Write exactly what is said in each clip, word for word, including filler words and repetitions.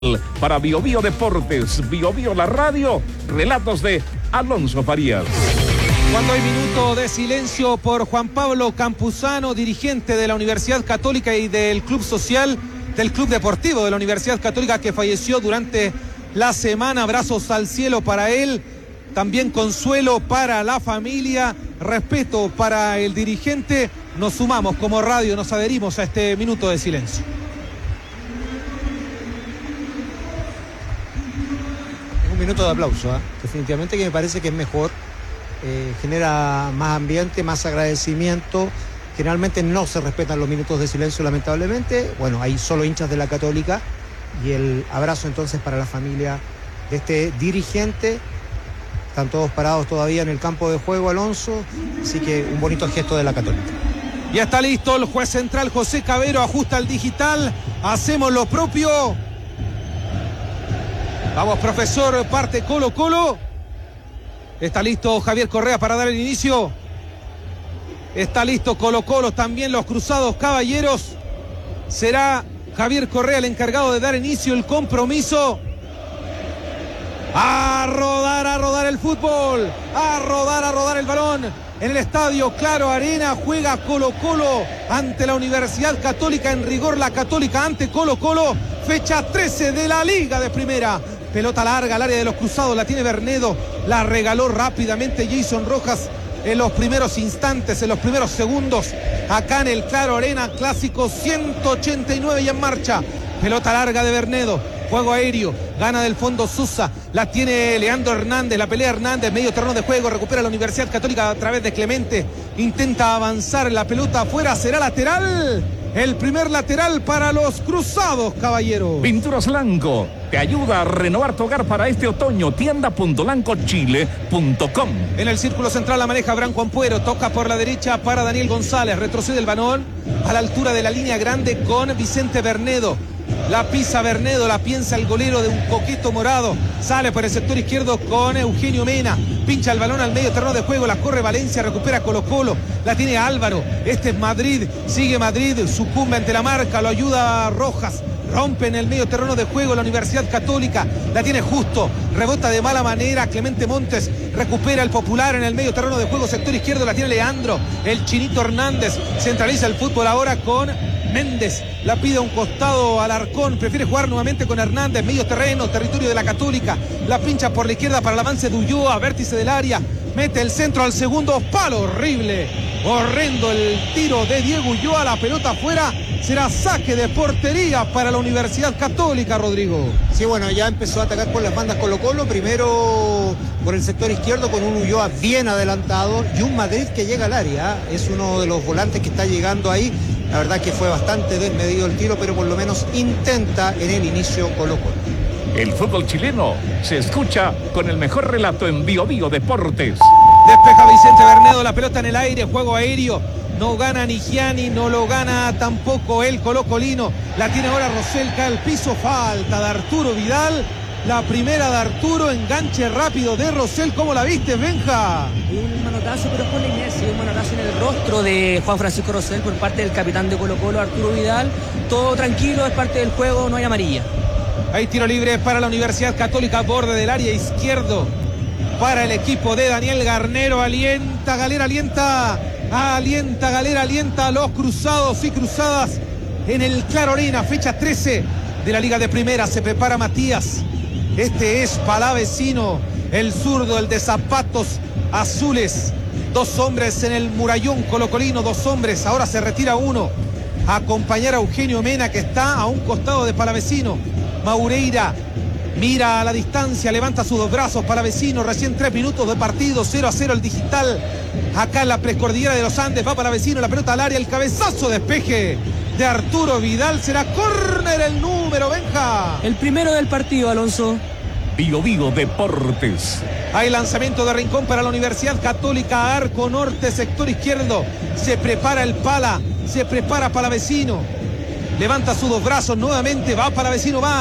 Para Bio Bio Deportes, Bio Bio la radio, relatos de Alonso Farías. Cuando hay minuto de silencio por Juan Pablo Campuzano, dirigente de la Universidad Católica y del Club Social, del Club Deportivo de la Universidad Católica, que falleció durante la semana. Abrazos al cielo para él, también consuelo para la familia, respeto para el dirigente. Nos sumamos como radio, nos adherimos a este minuto de silencio. Minuto de aplauso, ¿eh? Definitivamente que me parece que es mejor, eh, genera más ambiente, más agradecimiento. Generalmente no se respetan los minutos de silencio, lamentablemente. Bueno, hay solo hinchas de la Católica, y el abrazo entonces para la familia de este dirigente. Están todos parados todavía en el campo de juego, Alonso, así que un bonito gesto de la Católica. Ya está listo el juez central José Cabero, ajusta el digital, hacemos lo propio. Vamos, profesor, parte Colo Colo. Está listo Javier Correa para dar el inicio. Está listo Colo Colo, también los cruzados caballeros. Será Javier Correa el encargado de dar inicio el compromiso. A rodar, a rodar el fútbol. A rodar, a rodar el balón. En el estadio Claro Arena juega Colo Colo ante la Universidad Católica. En rigor la Católica ante Colo Colo. Fecha trece de la Liga de Primera. Pelota larga al área de los cruzados, la tiene Bernedo, la regaló rápidamente Jason Rojas en los primeros instantes, en los primeros segundos, acá en el Claro Arena, clásico ciento ochenta y nueve ya en marcha. Pelota larga de Bernedo, juego aéreo, gana del fondo Sosa, la tiene Leandro Hernández, la pelea Hernández, medio terreno de juego, recupera la Universidad Católica a través de Clemente, intenta avanzar, la pelota afuera, será lateral. El primer lateral para los cruzados, caballero. Pinturas Lanco te ayuda a renovar tu hogar para este otoño. Tienda punto lanco chile punto com. En el círculo central la maneja Branco Ampuero. Toca por la derecha para Daniel González. Retrocede el balón a la altura de la línea grande con Vicente Bernedo. La pisa Bernedo, la piensa el golero de un coqueto morado. Sale por el sector izquierdo con Eugenio Mena. Pincha el balón al medio terreno de juego. La corre Valencia, recupera Colo Colo. La tiene Álvaro. Este es Madrid. Sigue Madrid. Sucumbe ante la marca. Lo ayuda Rojas. Rompe en el medio terreno de juego la Universidad Católica. La tiene Justo. Rebota de mala manera Clemente Montes. Recupera el Popular en el medio terreno de juego. Sector izquierdo la tiene Leandro. El Chinito Hernández. Centraliza el fútbol ahora con Méndez. La pide a un costado Alarcón. Prefiere jugar nuevamente con Hernández. Medio terreno, territorio de la Católica. La pincha por la izquierda para el avance de Ulloa. Vértice del área. Mete el centro al segundo palo. Horrible. Horrendo el tiro de Diego Ulloa. La pelota afuera. Será saque de portería para la Universidad Católica, Rodrigo. Sí, bueno, ya empezó a atacar por las bandas Colo Colo. Primero por el sector izquierdo con un Ulloa bien adelantado. Y un Madrid que llega al área. Es uno de los volantes que está llegando ahí. La verdad que fue bastante desmedido el tiro, pero por lo menos intenta en el inicio Colo Colo. El fútbol chileno se escucha con el mejor relato en Bio Bio Deportes. Despeja Vicente Bernedo, la pelota en el aire, juego aéreo. No gana ni Gianni, no lo gana tampoco el colocolino. La tiene ahora Rosell, cae al piso, falta de Arturo Vidal. La primera de Arturo, enganche rápido de Rosell. ¿Cómo la viste, Benja? Un manotazo, pero con la inercia, un manotazo en el rostro de Juan Francisco Rosell por parte del capitán de Colo Colo, Arturo Vidal. Todo tranquilo, es parte del juego, no hay amarilla. Hay tiro libre para la Universidad Católica, borde del área izquierdo. Para el equipo de Daniel Garnero, alienta, Galera, alienta, alienta, Galera, alienta a los cruzados y cruzadas en el Claro Arena, fecha trece de la Liga de Primera. Se prepara Matías. Este es Palavecino, el zurdo, el de zapatos azules. Dos hombres en el murallón colocolino, dos hombres. Ahora se retira uno a acompañar a Eugenio Mena, que está a un costado de Palavecino. Maureira mira a la distancia, levanta sus dos brazos. Palavecino, recién tres minutos de partido, cero a cero el digital. Acá en la precordillera de los Andes va Palavecino, la pelota al área, el cabezazo, despeje de Arturo Vidal. Será córner el número, Benja. El primero del partido, Alonso. Bio Bio Deportes. Hay lanzamiento de Rincón para la Universidad Católica, arco norte, sector izquierdo. Se prepara el Pala, se prepara Palavecino. Levanta sus dos brazos nuevamente, va Palavecino, va.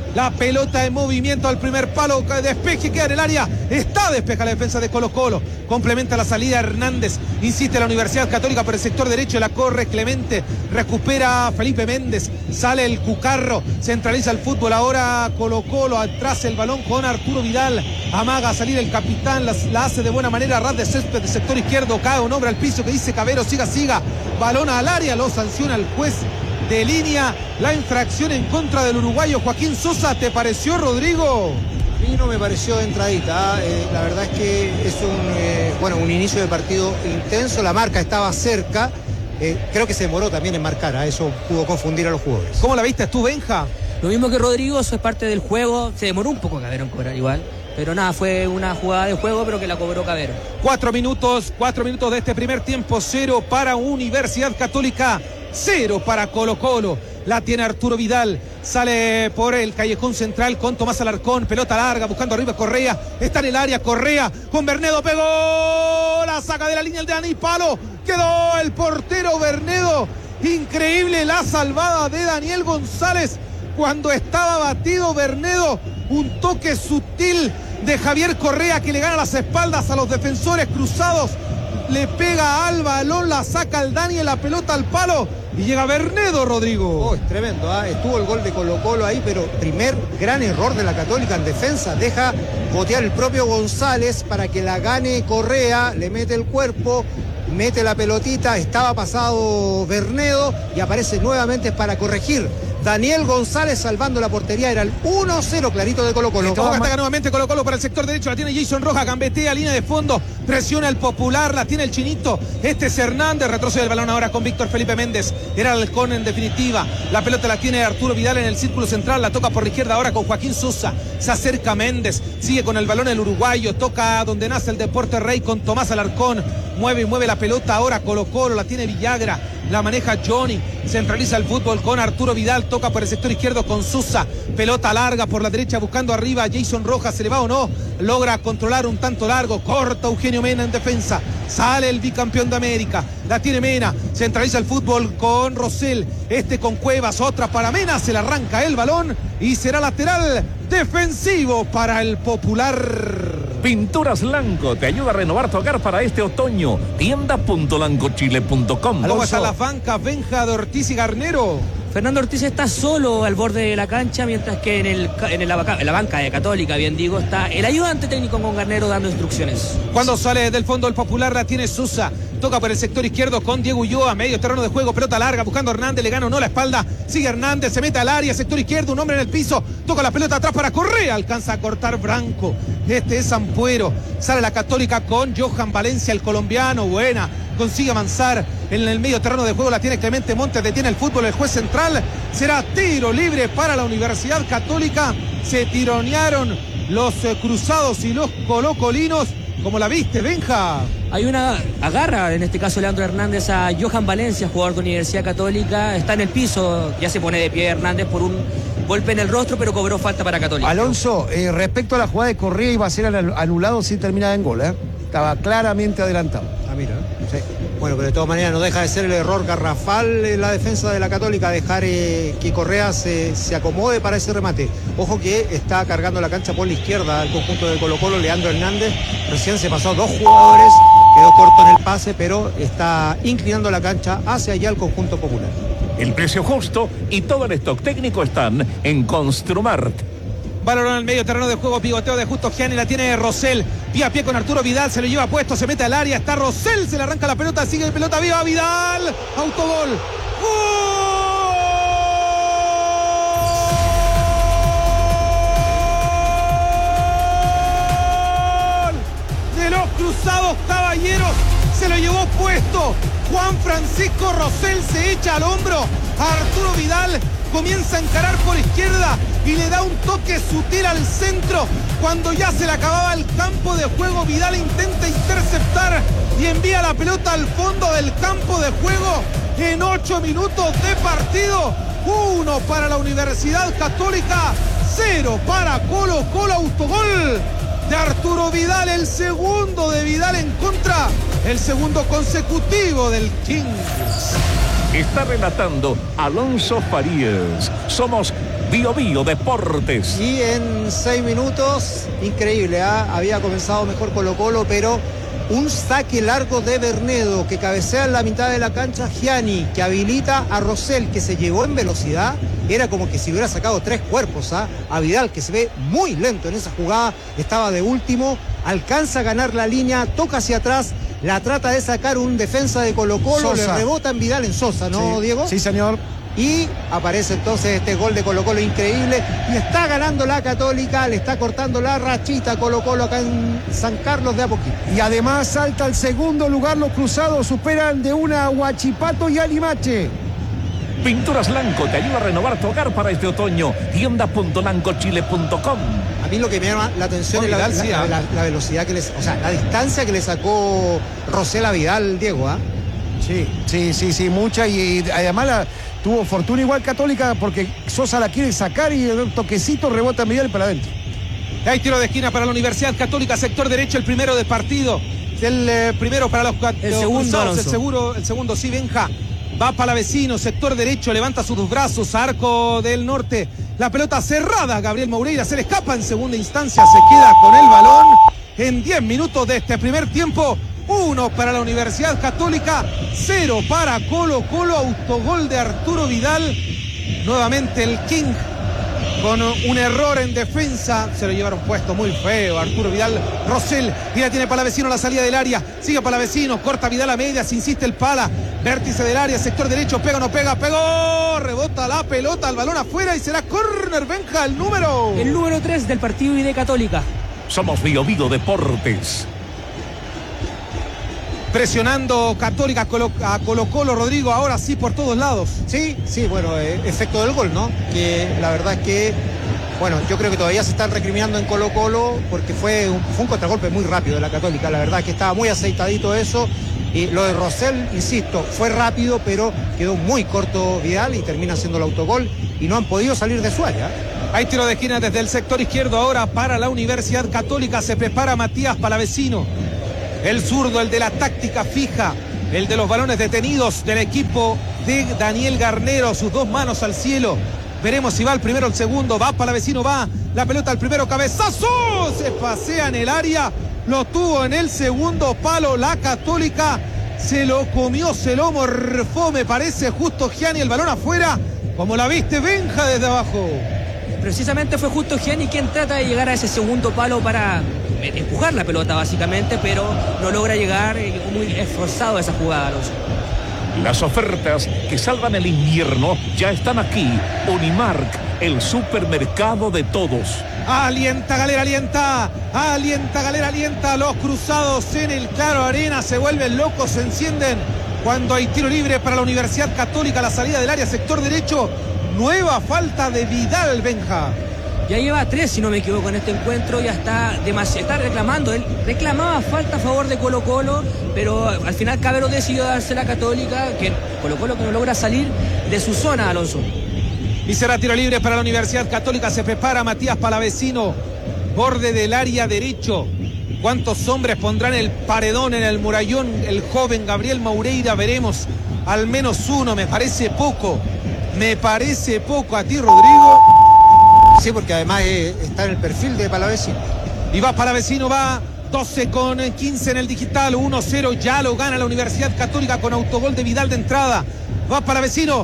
La pelota en movimiento al primer palo, despeje, queda en el área, está despeja la defensa de Colo Colo, complementa la salida Hernández, insiste la Universidad Católica por el sector derecho, la corre Clemente, recupera Felipe Méndez, sale el Cucarro, centraliza el fútbol ahora Colo Colo, atrás el balón con Arturo Vidal, amaga a salir el capitán, la, la hace de buena manera, ras de césped de sector izquierdo, cae un hombre al piso que dice Cabero, siga, siga, balón al área, lo sanciona el juez de línea, la infracción en contra del uruguayo Joaquín Sosa. ¿Te pareció, Rodrigo? A mí no me pareció de entradita, eh, la verdad es que es un, eh, bueno, un inicio de partido intenso, la marca estaba cerca, eh, creo que se demoró también en marcar, a eso pudo confundir a los jugadores. ¿Cómo la viste tú, Benja? Lo mismo que Rodrigo, eso es parte del juego, se demoró un poco Cabero en cobrar igual, pero nada, fue una jugada de juego, pero que la cobró Cabero. Cuatro minutos, cuatro minutos de este primer tiempo, cero para Universidad Católica, cero para Colo Colo. La tiene Arturo Vidal, sale por el callejón central con Tomás Alarcón, pelota larga, buscando arriba Correa, está en el área, Correa con Bernedo, pegó, la saca de la línea el de Dani Palo, quedó el portero Bernedo, increíble la salvada de Daniel González, cuando estaba batido Bernedo, un toque sutil de Javier Correa que le gana las espaldas a los defensores cruzados, le pega al balón, la saca el Dani en la pelota al palo y llega Bernedo, Rodrigo. Oh, es tremendo, ¿eh? Estuvo el gol de Colo Colo ahí, pero primer gran error de la Católica en defensa, deja botear el propio González para que la gane Correa, le mete el cuerpo, mete la pelotita, estaba pasado Bernedo y aparece nuevamente para corregir. Daniel González salvando la portería, era el uno cero clarito de Colo Colo. Toca ataca nuevamente Colo Colo para el sector derecho, la tiene Jason Rojas, gambetea, línea de fondo, presiona el Popular, la tiene el Chinito, este es Hernández, retrocede el balón ahora con Víctor Felipe Méndez, era el Halcón en definitiva, la pelota la tiene Arturo Vidal en el círculo central, la toca por la izquierda ahora con Joaquín Sosa, se acerca Méndez, sigue con el balón el uruguayo, toca donde nace el deporte rey con Tomás Alarcón, mueve y mueve la pelota ahora Colo Colo, la tiene Villagra, la maneja Johnny, centraliza el fútbol con Arturo Vidal, toca por el sector izquierdo con Sosa, pelota larga por la derecha buscando arriba Jason Rojas, se le va o no, logra controlar un tanto largo, corta Eugenio Mena en defensa, sale el bicampeón de América, la tiene Mena, centraliza el fútbol con Rosell, este con Cuevas, otra para Mena, se le arranca el balón y será lateral defensivo para el Popular. Pinturas Lanco te ayuda a renovar tu hogar para este otoño. tienda punto lanco chile punto com. ¿Cómo están las bancas, Benja, de Ortiz y Garnero? Fernando Ortiz está solo al borde de la cancha, mientras que en, el, en, el, en la banca de Católica, bien digo, está el ayudante técnico con Garnero dando instrucciones. Cuando sale del fondo el Popular la tiene Sosa, toca por el sector izquierdo con Diego Ulloa, medio terreno de juego, pelota larga, buscando a Hernández, le gana o no la espalda, sigue Hernández, se mete al área, sector izquierdo, un hombre en el piso, toca la pelota atrás para Correa, alcanza a cortar Branco, este es Ampuero, sale la Católica con Johan Valencia, el colombiano, buena, consigue avanzar en el medio terreno de juego, la tiene Clemente Montes, detiene el fútbol, el juez central, será tiro libre para la Universidad Católica, se tironearon los eh, cruzados y los colocolinos, como la viste, Benja. Hay una agarra, en este caso Leandro Hernández, a Johan Valencia, jugador de Universidad Católica, está en el piso, ya se pone de pie Hernández por un golpe en el rostro, pero cobró falta para Católica. Alonso, eh, respecto a la jugada de Correa, iba a ser anulado sin terminar en gol, ¿eh? Estaba claramente adelantado. Ah, mira, sí. Bueno, pero de todas maneras no deja de ser el error garrafal en la defensa de la Católica, dejar eh, que Correa se, se acomode para ese remate. Ojo que está cargando la cancha por la izquierda al conjunto de Colo Colo, Leandro Hernández, recién se pasó dos jugadores, quedó corto en el pase, pero está inclinando la cancha hacia allá el conjunto Popular. El precio justo y todo el stock técnico están en Construmart. Balón al medio terreno de juego, pivoteo de Justo Gianni, la tiene Rosell, pie a pie con Arturo Vidal, se lo lleva puesto, se mete al área, está Rosell, se le arranca la pelota, sigue el pelota viva, Vidal, autogol, ¡gol! De los Cruzados Caballeros, se lo llevó puesto, Juan Francisco Rosell se echa al hombro, a Arturo Vidal, comienza a encarar por izquierda y le da un toque sutil al centro. Cuando ya se le acababa el campo de juego, Vidal intenta interceptar y envía la pelota al fondo del campo de juego en ocho minutos de partido. Uno para la Universidad Católica, cero para Colo Colo, autogol de Arturo Vidal, el segundo de Vidal en contra, el segundo consecutivo del Kings. Está relatando Alonso Farías. Somos Bio Bio Deportes. Y en seis minutos, increíble, ¿eh? Había comenzado mejor Colo Colo, pero un saque largo de Bernedo que cabecea en la mitad de la cancha, Gianni, que habilita a Rosell, que se llevó en velocidad. Era como que si hubiera sacado tres cuerpos, ¿eh? A Vidal, que se ve muy lento en esa jugada, estaba de último, alcanza a ganar la línea, toca hacia atrás, la trata de sacar un defensa de Colo Colo, Sosa. le rebota en Vidal en Sosa, ¿no, Sí. Diego? Sí, señor. Y aparece entonces este gol de Colo Colo increíble y está ganando la Católica, le está cortando la rachita a Colo Colo acá en San Carlos de a poquito. Y además salta al segundo lugar, los cruzados superan de una a Huachipato y a Limache. Pinturas Lanco te ayuda a renovar tu hogar para este otoño. tienda punto lanco chile punto com. A mí lo que me llama la atención es la, Vidal, la- sí, la- ¿ah? la- la velocidad que les, o sea, la distancia que le sacó Rosell a Vidal, Diego, ¿ah? Sí, sí, sí, sí, mucha. Y, y además la, tuvo fortuna igual Católica porque Sosa la quiere sacar y el toquecito rebota en Vidal para adentro. Hay tiro de esquina para la Universidad Católica, sector derecho, el primero de partido. El eh, primero para los, El los segundo, cruzados, el, Alonso. seguro, el segundo, sí, Benja. Va para vecino, sector derecho, levanta sus dos brazos, Arco del Norte. La pelota cerrada, Gabriel Moureira se le escapa en segunda instancia, se queda con el balón. En diez minutos de este primer tiempo, uno para la Universidad Católica, cero para Colo Colo, autogol de Arturo Vidal. Nuevamente el King con un error en defensa, se lo llevaron puesto muy feo Arturo Vidal. Rosell, y la tiene Palavecino a la salida del área, sigue Palavecino, corta Vidal a medias, insiste el Pala, vértice del área, sector derecho, pega o no pega, pegó, rebota la pelota, el balón afuera y será córner. Benja, el número. El número tres del partido y de Católica. Somos Bio Bio Deportes. Presionando Católica a Colo, a Colo Colo, Rodrigo, ahora sí por todos lados. Sí, sí, bueno, eh, efecto del gol, ¿no? Que la verdad es que, bueno, yo creo que todavía se están recriminando en Colo Colo porque fue un, fue un contragolpe muy rápido de la Católica, la verdad es que estaba muy aceitadito eso. Y lo de Rosell, insisto, fue rápido, pero quedó muy corto Vidal y termina haciendo el autogol y no han podido salir de su área. Hay tiro de esquina desde el sector izquierdo ahora para la Universidad Católica, se prepara Matías Palavecino. El zurdo, el de la táctica fija, el de los balones detenidos del equipo de Daniel Garnero, sus dos manos al cielo. Veremos si va el primero o el segundo, va Palavecino, va la pelota al primero, cabezazo, se pasea en el área, lo tuvo en el segundo palo la Católica, se lo comió, se lo morfó, me parece justo Gianni, el balón afuera, como la viste Benja desde abajo. Precisamente fue justo Gianni quien trata de llegar a ese segundo palo para empujar la pelota básicamente, pero no logra llegar, eh, muy esforzado esa jugada, Alonso. Las ofertas que salvan el invierno ya están aquí. Unimark, el supermercado de todos. Alienta Galera, alienta, alienta Galera, alienta. Los cruzados en el Claro Arena se vuelven locos, se encienden cuando hay tiro libre para la Universidad Católica, la salida del área, sector derecho. Nueva falta de Vidal, Benja. Ya lleva tres, si no me equivoco, en este encuentro, ya está demasiado, está reclamando, él reclamaba falta a favor de Colo Colo, pero al final Cabero decidió darse la Católica, que Colo Colo que no logra salir de su zona, Alonso. Y será tiro libre para la Universidad Católica, se prepara Matías Palavecino, borde del área derecho. ¿Cuántos hombres pondrán el paredón en el murallón? El joven Gabriel Moureira, veremos, al menos uno, me parece poco, me parece poco. A ti, Rodrigo. Sí, porque además eh, está en el perfil de Palavecino. Y va Palavecino, va doce con quince en el digital, uno cero, ya lo gana la Universidad Católica con autogol de Vidal de entrada. Va Palavecino,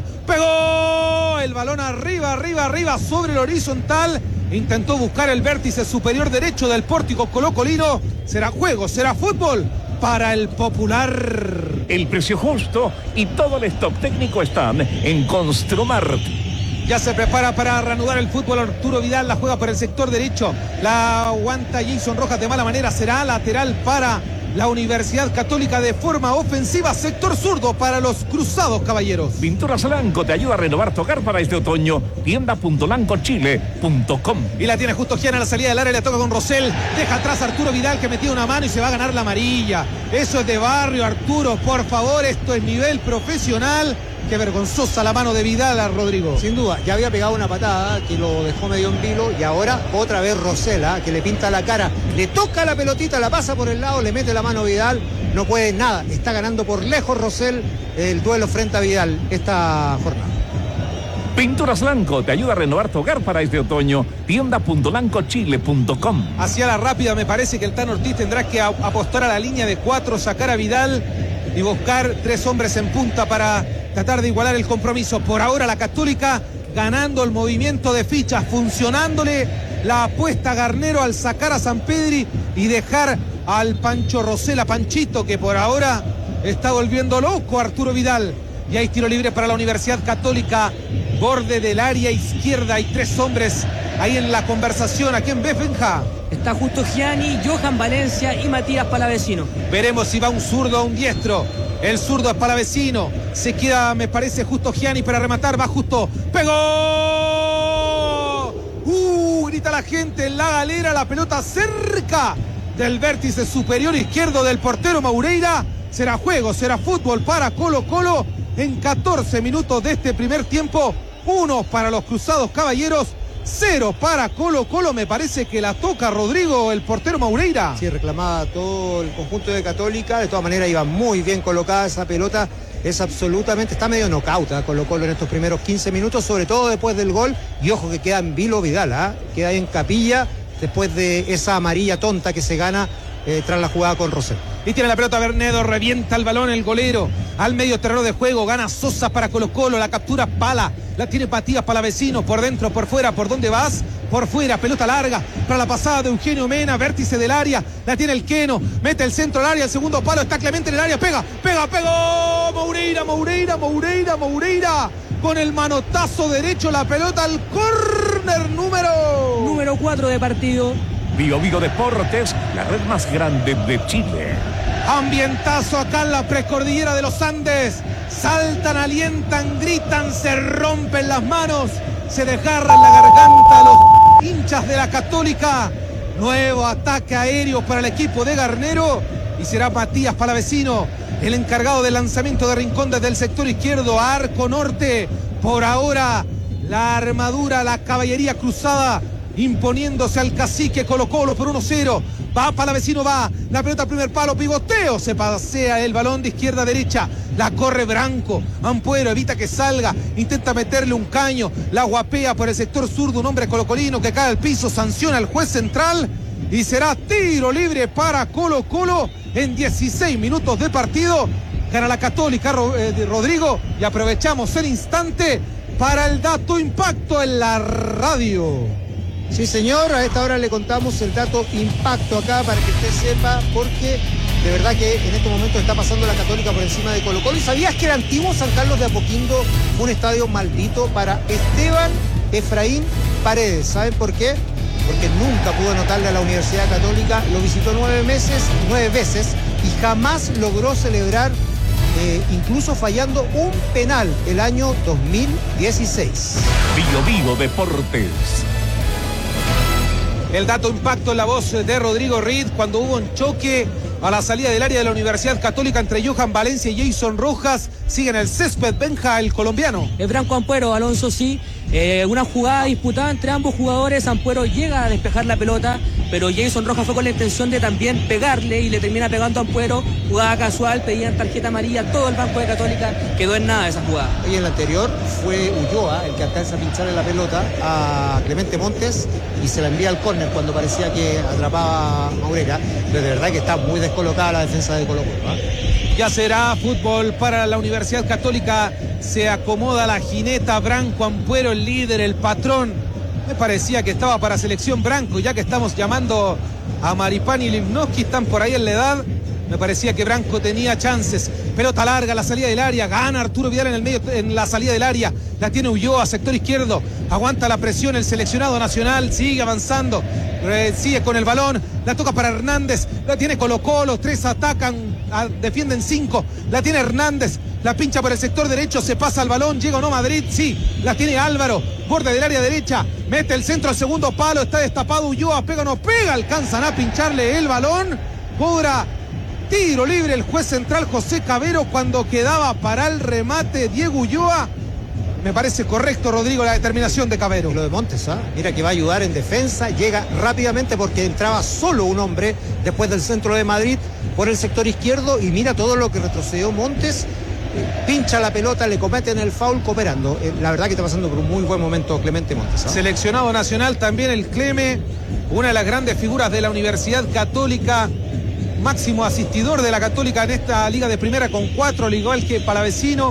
pegó el balón arriba, arriba, arriba, sobre el horizontal. Intentó buscar el vértice superior derecho del pórtico colocolino. Será juego, será fútbol para el Popular. El precio justo y todo el stock técnico están en Construmart. Ya se prepara para reanudar el fútbol Arturo Vidal, la juega por el sector derecho, la aguanta Jason Rojas de mala manera, será lateral para la Universidad Católica de forma ofensiva, sector zurdo para los cruzados, caballeros. Pinturas Lanco te ayuda a renovar tu hogar para este otoño. tienda punto lanco chile punto com. Y la tiene justo Gianni a la salida del área, le toca con Rosell, deja atrás a Arturo Vidal que metió una mano y se va a ganar la amarilla. Eso es de barrio, Arturo, por favor, esto es nivel profesional. Qué vergonzosa la mano de Vidal a Rodrigo. Sin duda, ya había pegado una patada que lo dejó medio en vilo y ahora otra vez Rosell, ¿eh? Que le pinta la cara, le toca la pelotita, la pasa por el lado, le mete la mano a Vidal, no puede nada, está ganando por lejos Rosell el duelo frente a Vidal esta jornada. Pinturas Lanco te ayuda a renovar tu hogar para este otoño. tienda punto lanco chile punto com. Hacia la rápida me parece que el Tan Ortiz tendrá que a- apostar a la línea de cuatro, sacar a Vidal y buscar tres hombres en punta para tratar de igualar el compromiso. Por ahora la Católica ganando el movimiento de fichas, funcionándole la apuesta a Garnero al sacar a Sampedri y dejar al Pancho Rosela, Panchito, que por ahora está volviendo loco a Arturo Vidal. Y hay tiro libre para la Universidad Católica, borde del área izquierda. Hay tres hombres ahí en la conversación. ¿A quién ves, Benja? Está justo Gianni, Johan Valencia y Matías Palavecino. Veremos si va un zurdo o un diestro. El zurdo es Palavecino. Se queda, me parece, justo Gianni para rematar. Va justo. ¡Pegó! ¡Uh! Grita la gente en la galera. La pelota cerca del vértice superior izquierdo del portero Moureira. Será juego, será fútbol para Colo Colo en catorce minutos de este primer tiempo. Uno para los Cruzados Caballeros, cero para Colo Colo. Me parece que la toca Rodrigo, el portero Moureira. Sí, reclamaba todo el conjunto de Católica. De todas maneras iba muy bien colocada esa pelota. Es absolutamente, está medio nocauta Colo Colo en estos primeros quince minutos, sobre todo después del gol. Y ojo que queda en vilo Vidal, ¿eh? Queda ahí en capilla después de esa amarilla tonta que se gana eh, tras la jugada con Rosell. Y tiene la pelota Bernedo, revienta el balón el golero al medio terreno de juego, gana Sosa para Colo Colo, la captura Pala, la tiene Matías Palavecino, por dentro, por fuera, ¿por dónde vas? Por fuera, pelota larga para la pasada de Eugenio Mena, vértice del área, la tiene el Queno, mete el centro al área, el segundo palo, está Clemente en el área, pega, pega, pegó, Moureira, Moureira, Moureira, Moureira, con el manotazo derecho, la pelota al córner número... Número cuatro de partido. Bio Bio Deportes, la red más grande de Chile. Ambientazo acá en la precordillera de los Andes. Saltan, alientan, gritan, se rompen las manos, se desgarran la garganta los hinchas de la Católica. Nuevo ataque aéreo para el equipo de Garnero y será Matías Palavecino el encargado del lanzamiento de Rincón desde el sector izquierdo, arco norte. Por ahora la armadura, la caballería cruzada imponiéndose al cacique Colo Colo por uno cero. Va Palavecino, va la pelota al primer palo, pivoteo, se pasea el balón de izquierda a derecha, la corre Branco, Ampuero evita que salga, intenta meterle un caño, la guapea por el sector zurdo, un hombre colocolino que cae al piso, sanciona al juez central y será tiro libre para Colo Colo en dieciséis minutos de partido. Gana la Católica, Rodrigo, y aprovechamos el instante para el dato impacto en la radio. Sí, señor, a esta hora le contamos el dato impacto acá para que usted sepa, porque de verdad que en este momento está pasando la Católica por encima de Colo Colo. ¿Y sabías que el antiguo San Carlos de Apoquindo fue un estadio maldito para Esteban Efraín Paredes? ¿Saben por qué? Porque nunca pudo anotarle a la Universidad Católica, lo visitó nueve meses, nueve veces y jamás logró celebrar, eh, incluso fallando un penal el año dos mil dieciséis. Bio Bio Deportes. El dato impacto en la voz de Rodrigo Reed cuando hubo un choque a la salida del área de la Universidad Católica entre Johan Valencia y Jason Rojas. Sigue en el césped Benja, el colombiano. Es Branco Ampuero, Alonso sí. Eh, una jugada disputada entre ambos jugadores. Ampuero llega a despejar la pelota, pero Jason Rojas fue con la intención de también pegarle y le termina pegando a Ampuero. Jugada casual, pedían tarjeta amarilla. Todo el banco de Católica quedó en nada esa jugada. Y en la anterior fue Ulloa el que alcanza a pincharle la pelota a Clemente Montes y se la envía al córner cuando parecía que atrapaba a Moureira. Pero de verdad que está muy descolocada la defensa de Colo Colo, ¿eh? Ya será fútbol para la Universidad Católica. Se acomoda la jineta Branco Ampuero, el líder, el patrón. Me parecía que estaba para selección Branco, ya que estamos llamando a Maripán y Limnoski, están por ahí en la edad. Me parecía que Branco tenía chances. Pelota larga, la salida del área. Gana Arturo Vidal en el medio, en la salida del área. La tiene Ulloa, sector izquierdo. Aguanta la presión el seleccionado nacional. Sigue avanzando. Eh, sigue con el balón. La toca para Hernández. La tiene Colo Colo. Tres atacan. A, defienden cinco. La tiene Hernández. La pincha por el sector derecho. Se pasa el balón. Llega o no Madrid. Sí. La tiene Álvaro. Borde del área derecha. Mete el centro al segundo palo. Está destapado Ulloa. Pega o no pega. Alcanzan a pincharle el balón. Cobra tiro libre el juez central José Cabero cuando quedaba para el remate Diego Ulloa. Me parece correcto, Rodrigo, la determinación de Cabero. Y lo de Montes, ¿ah? Mira que va a ayudar en defensa, llega rápidamente porque entraba solo un hombre después del centro de Madrid por el sector izquierdo y mira todo lo que retrocedió Montes pincha la pelota, le cometen el foul cooperando. Eh, la verdad que está pasando por un muy buen momento Clemente Montes, ¿eh? Seleccionado nacional también el Cleme, una de las grandes figuras de la Universidad Católica, máximo asistidor de la Católica en esta liga de primera con cuatro, al igual que Palavecino,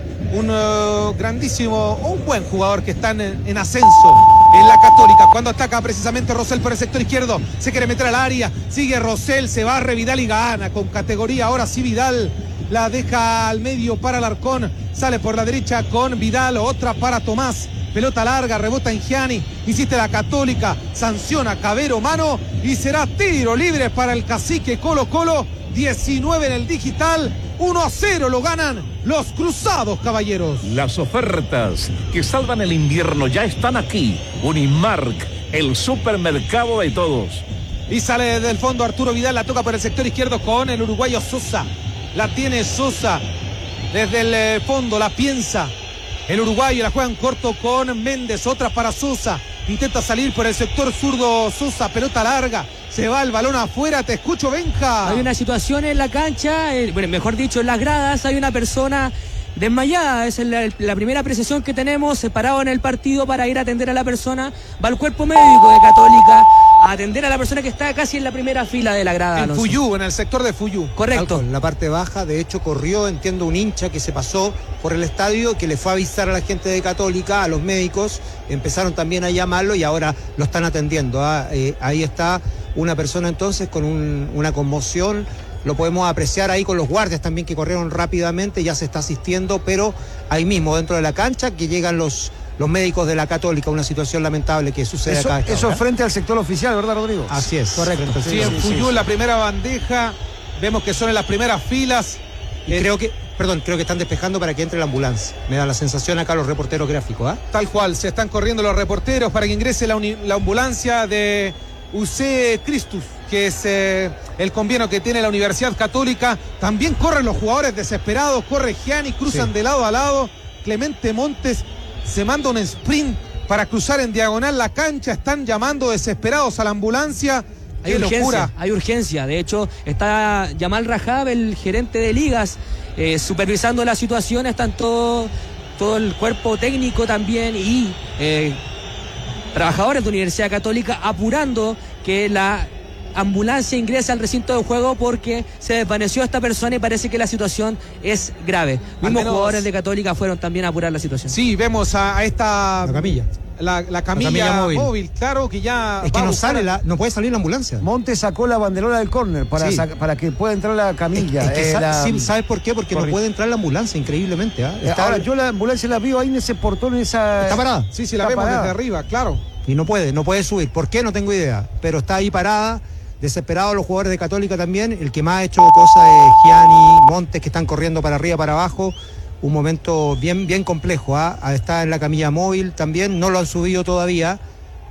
un uh, grandísimo, un buen jugador que está en, en ascenso en la Católica. Cuando ataca precisamente Rosell por el sector izquierdo, se quiere meter al área, sigue Rosell, se barre Vidal y gana con categoría. Ahora sí Vidal la deja al medio para Alarcón, sale por la derecha con Vidal, otra para Tomás. Pelota larga, rebota en Gianni, insiste la Católica, sanciona Cabero mano y será tiro libre para el cacique Colo Colo. diecinueve en el digital, uno a cero lo ganan los Cruzados, caballeros. Las ofertas que salvan el invierno ya están aquí. Unimark, el supermercado de todos. Y sale desde el fondo Arturo Vidal, la toca por el sector izquierdo con el uruguayo Sosa. La tiene Sosa desde el fondo, la piensa el uruguayo, la juega en corto con Méndez, otra para Sosa, intenta salir por el sector zurdo Sosa, pelota larga, se va el balón afuera, te escucho, Benja. Hay una situación en la cancha, eh, bueno, mejor dicho, en las gradas, hay una persona desmayada, esa es la, la primera apreciación que tenemos, separado en el partido para ir a atender a la persona, va el cuerpo médico de Católica a atender a la persona que está casi en la primera fila de la grada. En Fuyú, en el sector de Fuyú. Correcto. En la parte baja, de hecho corrió, entiendo, un hincha que se pasó por el estadio, que le fue a avisar a la gente de Católica, a los médicos, empezaron también a llamarlo y ahora lo están atendiendo. ¿ah? Eh, ahí está una persona entonces con un, una conmoción, lo podemos apreciar ahí con los guardias también que corrieron rápidamente, ya se está asistiendo, pero ahí mismo dentro de la cancha que llegan los... los médicos de la Católica, una situación lamentable que sucede eso, acá. Eso frente al sector oficial, ¿verdad, Rodrigo? Así es. Correcto. Sí, en Fuyú, sí, la primera bandeja, vemos que son en las primeras filas. Y eh, creo que, perdón, creo que están despejando para que entre la ambulancia. Me da la sensación acá los reporteros gráficos, ¿ah? ¿eh? Tal cual, se están corriendo los reporteros para que ingrese la, uni, la ambulancia de U C Christus, que es eh, el convenio que tiene la Universidad Católica. También corren los jugadores desesperados, corre Gianni, cruzan sí. de lado a lado. Clemente Montes se manda un sprint para cruzar en diagonal la cancha, están llamando desesperados a la ambulancia. Hay urgencia, locura. hay urgencia, de hecho está Yamal Rajab, el gerente de ligas, eh, supervisando la situación, están todo, todo el cuerpo técnico también y eh, trabajadores de Universidad Católica apurando que la ambulancia ingresa al recinto de juego porque se desvaneció esta persona y parece que la situación es grave. Mismos menos... jugadores de Católica fueron también a apurar la situación. Sí, vemos a, a esta... La camilla. La, la, camilla, la camilla móvil. móvil, claro que ya... Es que no sale, la, no puede salir la ambulancia. Montes sacó la banderola del córner para, sí. para que pueda entrar la camilla. Es, es que eh, sa la... sí, ¿sabes por qué? Porque Correcto. no puede entrar la ambulancia, increíblemente. ¿eh? Está... Ahora, yo la ambulancia la veo ahí en ese portón, en esa... Está parada. Sí, sí, la vemos parada. desde arriba, claro. Y no puede, no puede subir. ¿Por qué? No tengo idea. Pero está ahí parada. Desesperados los jugadores de Católica también. El que más ha hecho cosas es Gianni, Montes, que están corriendo para arriba, para abajo. Un momento bien, bien complejo. ¿eh? Está en la camilla móvil también. No lo han subido todavía,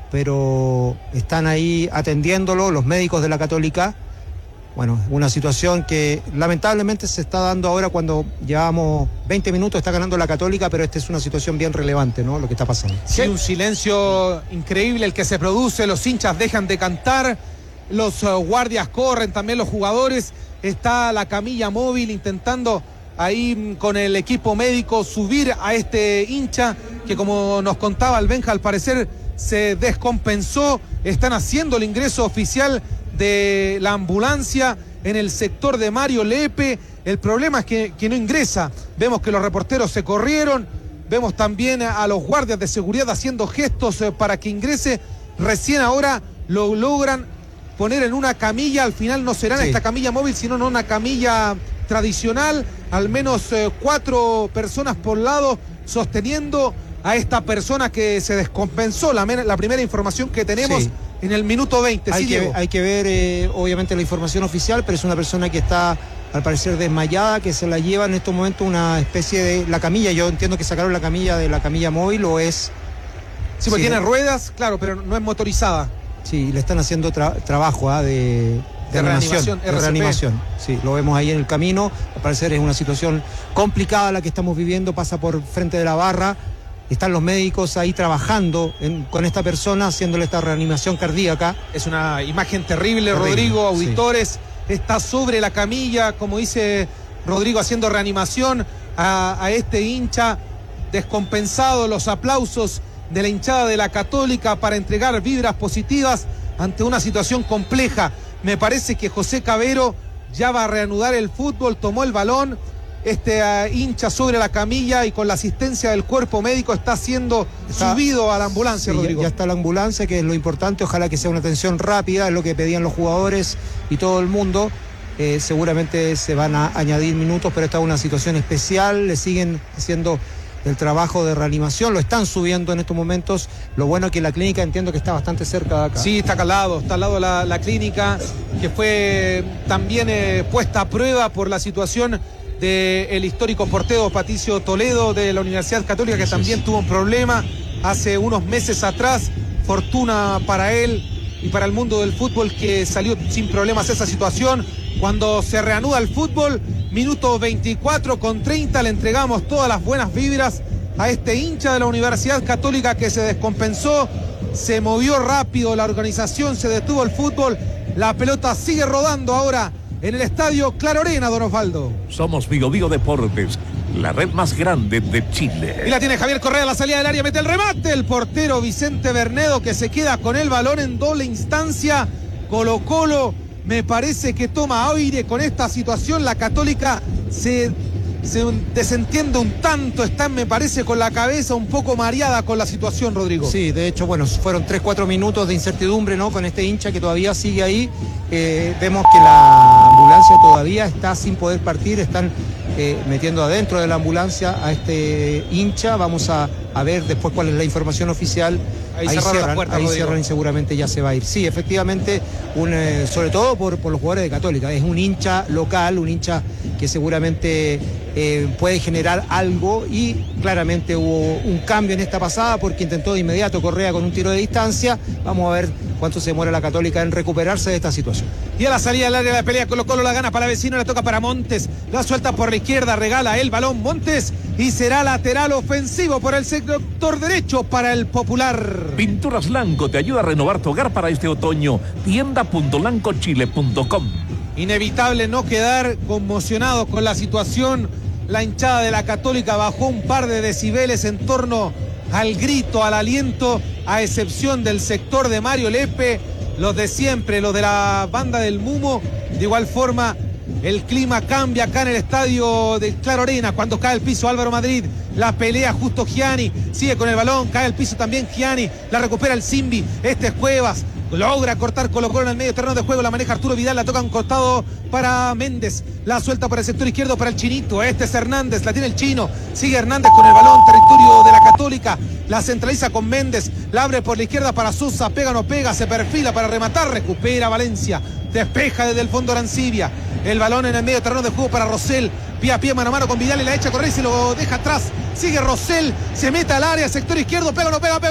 pero están ahí atendiéndolo los médicos de la Católica. Bueno, una situación que lamentablemente se está dando ahora cuando llevamos veinte minutos, está ganando la Católica, pero esta es una situación bien relevante, ¿no? Lo que está pasando. Sí, un silencio increíble el que se produce. Los hinchas dejan de cantar. Los uh, guardias corren, también los jugadores. Está la camilla móvil intentando ahí con el equipo médico subir a este hincha que, como nos contaba el Benja, al parecer se descompensó. Están haciendo el ingreso oficial de la ambulancia en el sector de Mario Lepe. El problema es que, que no ingresa. Vemos que los reporteros se corrieron. Vemos también a, a los guardias de seguridad haciendo gestos eh, para que ingrese. Recién ahora lo logran poner en una camilla, al final no será en sí. esta camilla móvil, sino en una camilla tradicional, al menos eh, cuatro personas por lado sosteniendo a esta persona que se descompensó, la, la primera información que tenemos sí. en el minuto veinte. Hay, sí, que, hay que ver eh, obviamente la información oficial, pero es una persona que está al parecer desmayada, que se la lleva en estos momentos una especie de, la camilla, yo entiendo que sacaron la camilla de la camilla móvil o es... Sí, porque sí, tiene ruedas, claro, pero no es motorizada. Sí, le están haciendo tra trabajo ¿eh? de, de, de reanimación. De reanimación. Sí, lo vemos ahí en el camino. Al parecer es una situación complicada la que estamos viviendo. Pasa por frente de la barra. Están los médicos ahí trabajando en, con esta persona, haciéndole esta reanimación cardíaca. Es una imagen terrible, terrible Rodrigo, auditores. Sí. Está sobre la camilla, como dice Rodrigo, haciendo reanimación. a, a este hincha, descompensado los aplausos de la hinchada de la Católica para entregar vibras positivas ante una situación compleja. Me parece que José Cavero ya va a reanudar el fútbol, tomó el balón, este uh, hincha sobre la camilla y con la asistencia del cuerpo médico está siendo está, subido a la ambulancia, sí, Rodrigo. Ya, ya está la ambulancia, que es lo importante, ojalá que sea una atención rápida, es lo que pedían los jugadores y todo el mundo. Eh, seguramente se van a añadir minutos, pero esta es una situación especial, le siguen haciendo el trabajo de reanimación, lo están subiendo en estos momentos. Lo bueno es que la clínica, entiendo que está bastante cerca de acá. Sí, está acá al lado, está al lado la, la clínica, que fue también eh, puesta a prueba por la situación del histórico portero Patricio Toledo de la Universidad Católica, que también tuvo un problema hace unos meses atrás. Fortuna para él y para el mundo del fútbol que salió sin problemas esa situación. Cuando se reanuda el fútbol, minuto veinticuatro con treinta, le entregamos todas las buenas vibras a este hincha de la Universidad Católica que se descompensó, se movió rápido la organización, se detuvo el fútbol, la pelota sigue rodando ahora en el estadio Claro Arena, don Osvaldo. Somos Bio Bio Deportes, la red más grande de Chile. Y la tiene Javier Correa, la salida del área, mete el remate, el portero Vicente Bernedo que se queda con el balón en doble instancia. Colo Colo me parece que toma aire con esta situación, la Católica se, se desentiende un tanto, está me parece con la cabeza un poco mareada con la situación, Rodrigo. Sí, de hecho, bueno, fueron tres cuatro minutos de incertidumbre, ¿no? Con este hincha que todavía sigue ahí. Eh, vemos que la ambulancia todavía está sin poder partir, están eh, metiendo adentro de la ambulancia a este hincha. Vamos a, a ver después cuál es la información oficial. Ahí, ahí cerraron cierran, las puertas, ahí Rodrigo. cierran y seguramente ya se va a ir. Sí, efectivamente, un, eh, sobre todo por, por los jugadores de Católica. Es un hincha local, un hincha que seguramente eh, puede generar algo, y claramente hubo un cambio en esta pasada porque intentó de inmediato Correa con un tiro de distancia. Vamos a ver cuánto se demora la Católica en recuperarse de esta situación. Y a la salida del área de la pelea, Colo Colo la gana para Vecino, la toca para Montes, la suelta por la izquierda, regala el balón Montes y será lateral ofensivo por el sector derecho para el Popular. Pinturas Lanco te ayuda a renovar tu hogar para este otoño. tienda punto lanco chile punto com. Inevitable no quedar conmocionado con la situación. La hinchada de la Católica bajó un par de decibeles en torno al grito, al aliento, a excepción del sector de Mario Lepe, los de siempre, los de la banda del Mumo. De igual forma, el clima cambia acá en el estadio de Claro Arena cuando cae al piso Álvaro Madrid. La pelea justo Gianni, sigue con el balón, cae al piso también Gianni, la recupera el Simbi, este es Cuevas, logra cortar Colo Colo en el medio terreno de juego, la maneja Arturo Vidal, la toca a un costado para Méndez, la suelta para el sector izquierdo para el Chinito, este es Hernández, la tiene el Chino, sigue Hernández con el balón, territorio de la Católica, la centraliza con Méndez, la abre por la izquierda para Sosa, pega o no pega, se perfila para rematar, recupera Valencia, despeja desde el fondo Arancibia, el balón en el medio terreno de juego para Rosell, pie a pie, mano a mano con Vidal y la echa a correr y se lo deja atrás, sigue Rosell, se mete al área, sector izquierdo, pega o no pega,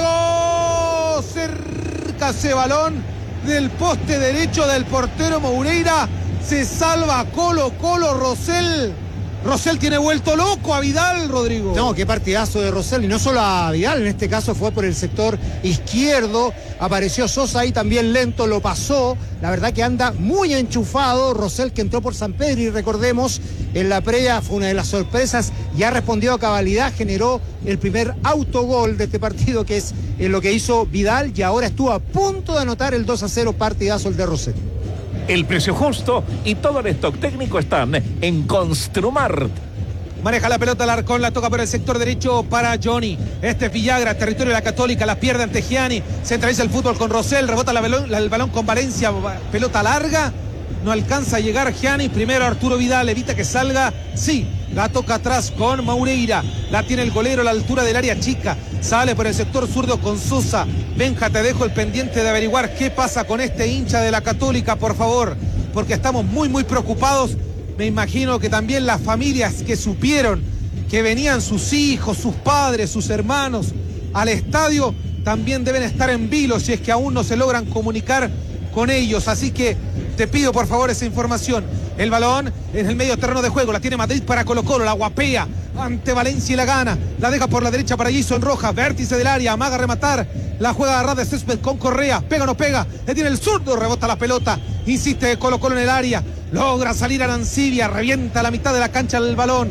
pegó, cerca ese balón del poste derecho del portero Moureira, se salva Colo Colo. Rosell Rosell tiene vuelto loco a Vidal, Rodrigo. No, qué partidazo de Rosell, y no solo a Vidal, en este caso fue por el sector izquierdo, apareció Sosa ahí también lento, lo pasó, la verdad que anda muy enchufado Rosell, que entró por San Pedro, y recordemos, en la previa fue una de las sorpresas, ya respondió a cabalidad, generó el primer autogol de este partido, que es eh, lo que hizo Vidal, y ahora estuvo a punto de anotar el dos a cero, partidazo el de Rosell. El precio justo y todo el stock técnico están en Construmart. Maneja la pelota Alarcón, la toca por el sector derecho para Johnny. Este es Villagra, territorio de la Católica, la pierde ante Gianni. Centraliza el fútbol con Rosell, rebota la balón, la, el balón con Valencia, pelota larga. No alcanza a llegar Gianni. Primero Arturo Vidal, evita que salga. Sí, la toca atrás con Moureira. La tiene el golero a la altura del área chica. Sale por el sector zurdo con Sosa. Benja, te dejo el pendiente de averiguar qué pasa con este hincha de la Católica, por favor, porque estamos muy, muy preocupados. Me imagino que también las familias que supieron que venían sus hijos, sus padres, sus hermanos al estadio, también deben estar en vilo si es que aún no se logran comunicar con ellos. Así que te pido por favor esa información. El balón en el medio terreno de juego, la tiene Madrid para Colo Colo, la guapea ante Valencia y la gana, la deja por la derecha para Jason Rojas, vértice del área, amaga a rematar, la juega a ras de césped con Correa, pega o no pega, le tiene el zurdo, rebota la pelota, insiste Colo Colo en el área, logra salir Arancibia, revienta la mitad de la cancha el balón,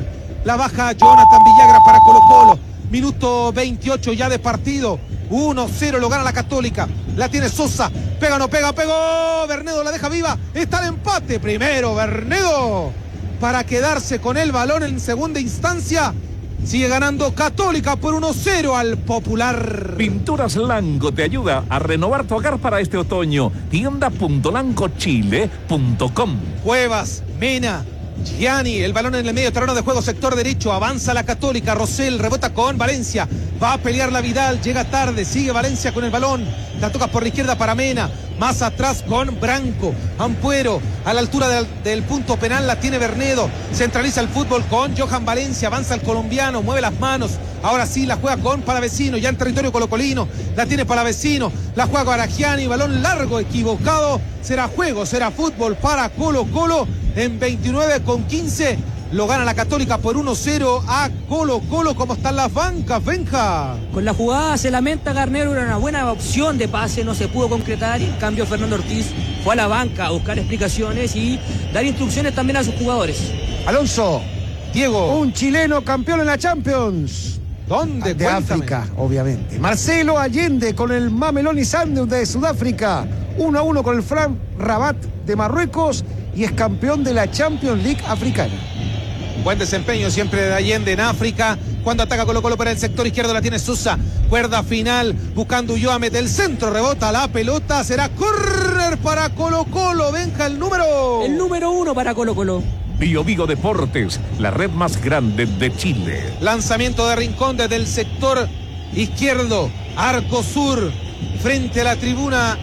La baja Jonathan Villagra para Colo Colo. Minuto veintiocho ya de partido. uno cero lo gana la Católica. La tiene Sosa. Pega, no pega, pegó. Bernedo la deja viva. Está el empate. Primero Bernedo para quedarse con el balón en segunda instancia. Sigue ganando Católica por uno cero al Popular. Pinturas Lanco te ayuda a renovar tu hogar para este otoño. tienda punto lanco chile punto com. Cuevas, Mena, Gianni, el balón en el medio terreno de juego, sector derecho, avanza la Católica, Rosell rebota con Valencia, va a pelear la Vidal, llega tarde, sigue Valencia con el balón, la toca por la izquierda para Mena, más atrás con Branco, Ampuero, a la altura del, del punto penal la tiene Bernedo, centraliza el fútbol con Johan Valencia, avanza el colombiano, mueve las manos, ahora sí la juega con Palavecino, ya en territorio colocolino, la tiene Palavecino, la juega Guaragiani, balón largo, equivocado, será juego, será fútbol para Colo Colo. En veintinueve con quince lo gana la Católica por uno cero a Colo Colo. ¿Cómo están las bancas, Benja? Con la jugada se lamenta Garnero, era una buena opción de pase, no se pudo concretar. En cambio Fernando Ortiz fue a la banca a buscar explicaciones y dar instrucciones también a sus jugadores. Alonso, Diego, un chileno campeón en la Champions. ¿dónde? De Cuéntame. África, obviamente. Marcelo Allende con el Mamelodi Sundowns de Sudáfrica. uno a uno con el Fram Rabat de Marruecos. Y es campeón de la Champions League africana. Buen desempeño siempre de Allende en África. Cuando ataca Colo Colo para el sector izquierdo la tiene Sosa. Cuerda final buscando Ulloa, mete el centro, rebota la pelota. Será córner para Colo Colo. Benja, el número. El número uno para Colo Colo. Bio Vigo Deportes, la red más grande de Chile. Lanzamiento de Rincón desde el sector izquierdo. Arco sur. Frente a la tribuna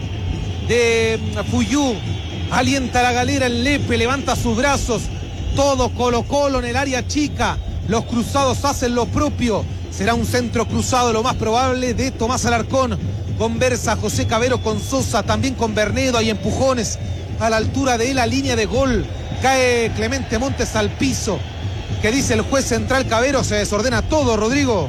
de Fuyú. Alienta la galera el Lepe, levanta sus brazos. Todo Colo Colo en el área chica. Los cruzados hacen lo propio. Será un centro cruzado lo más probable de Tomás Alarcón. Conversa José Cabero con Sosa, también con Bernedo. Hay empujones a la altura de la línea de gol. Cae Clemente Montes al piso. ¿Qué dice el juez central Cabero? Se desordena todo, Rodrigo.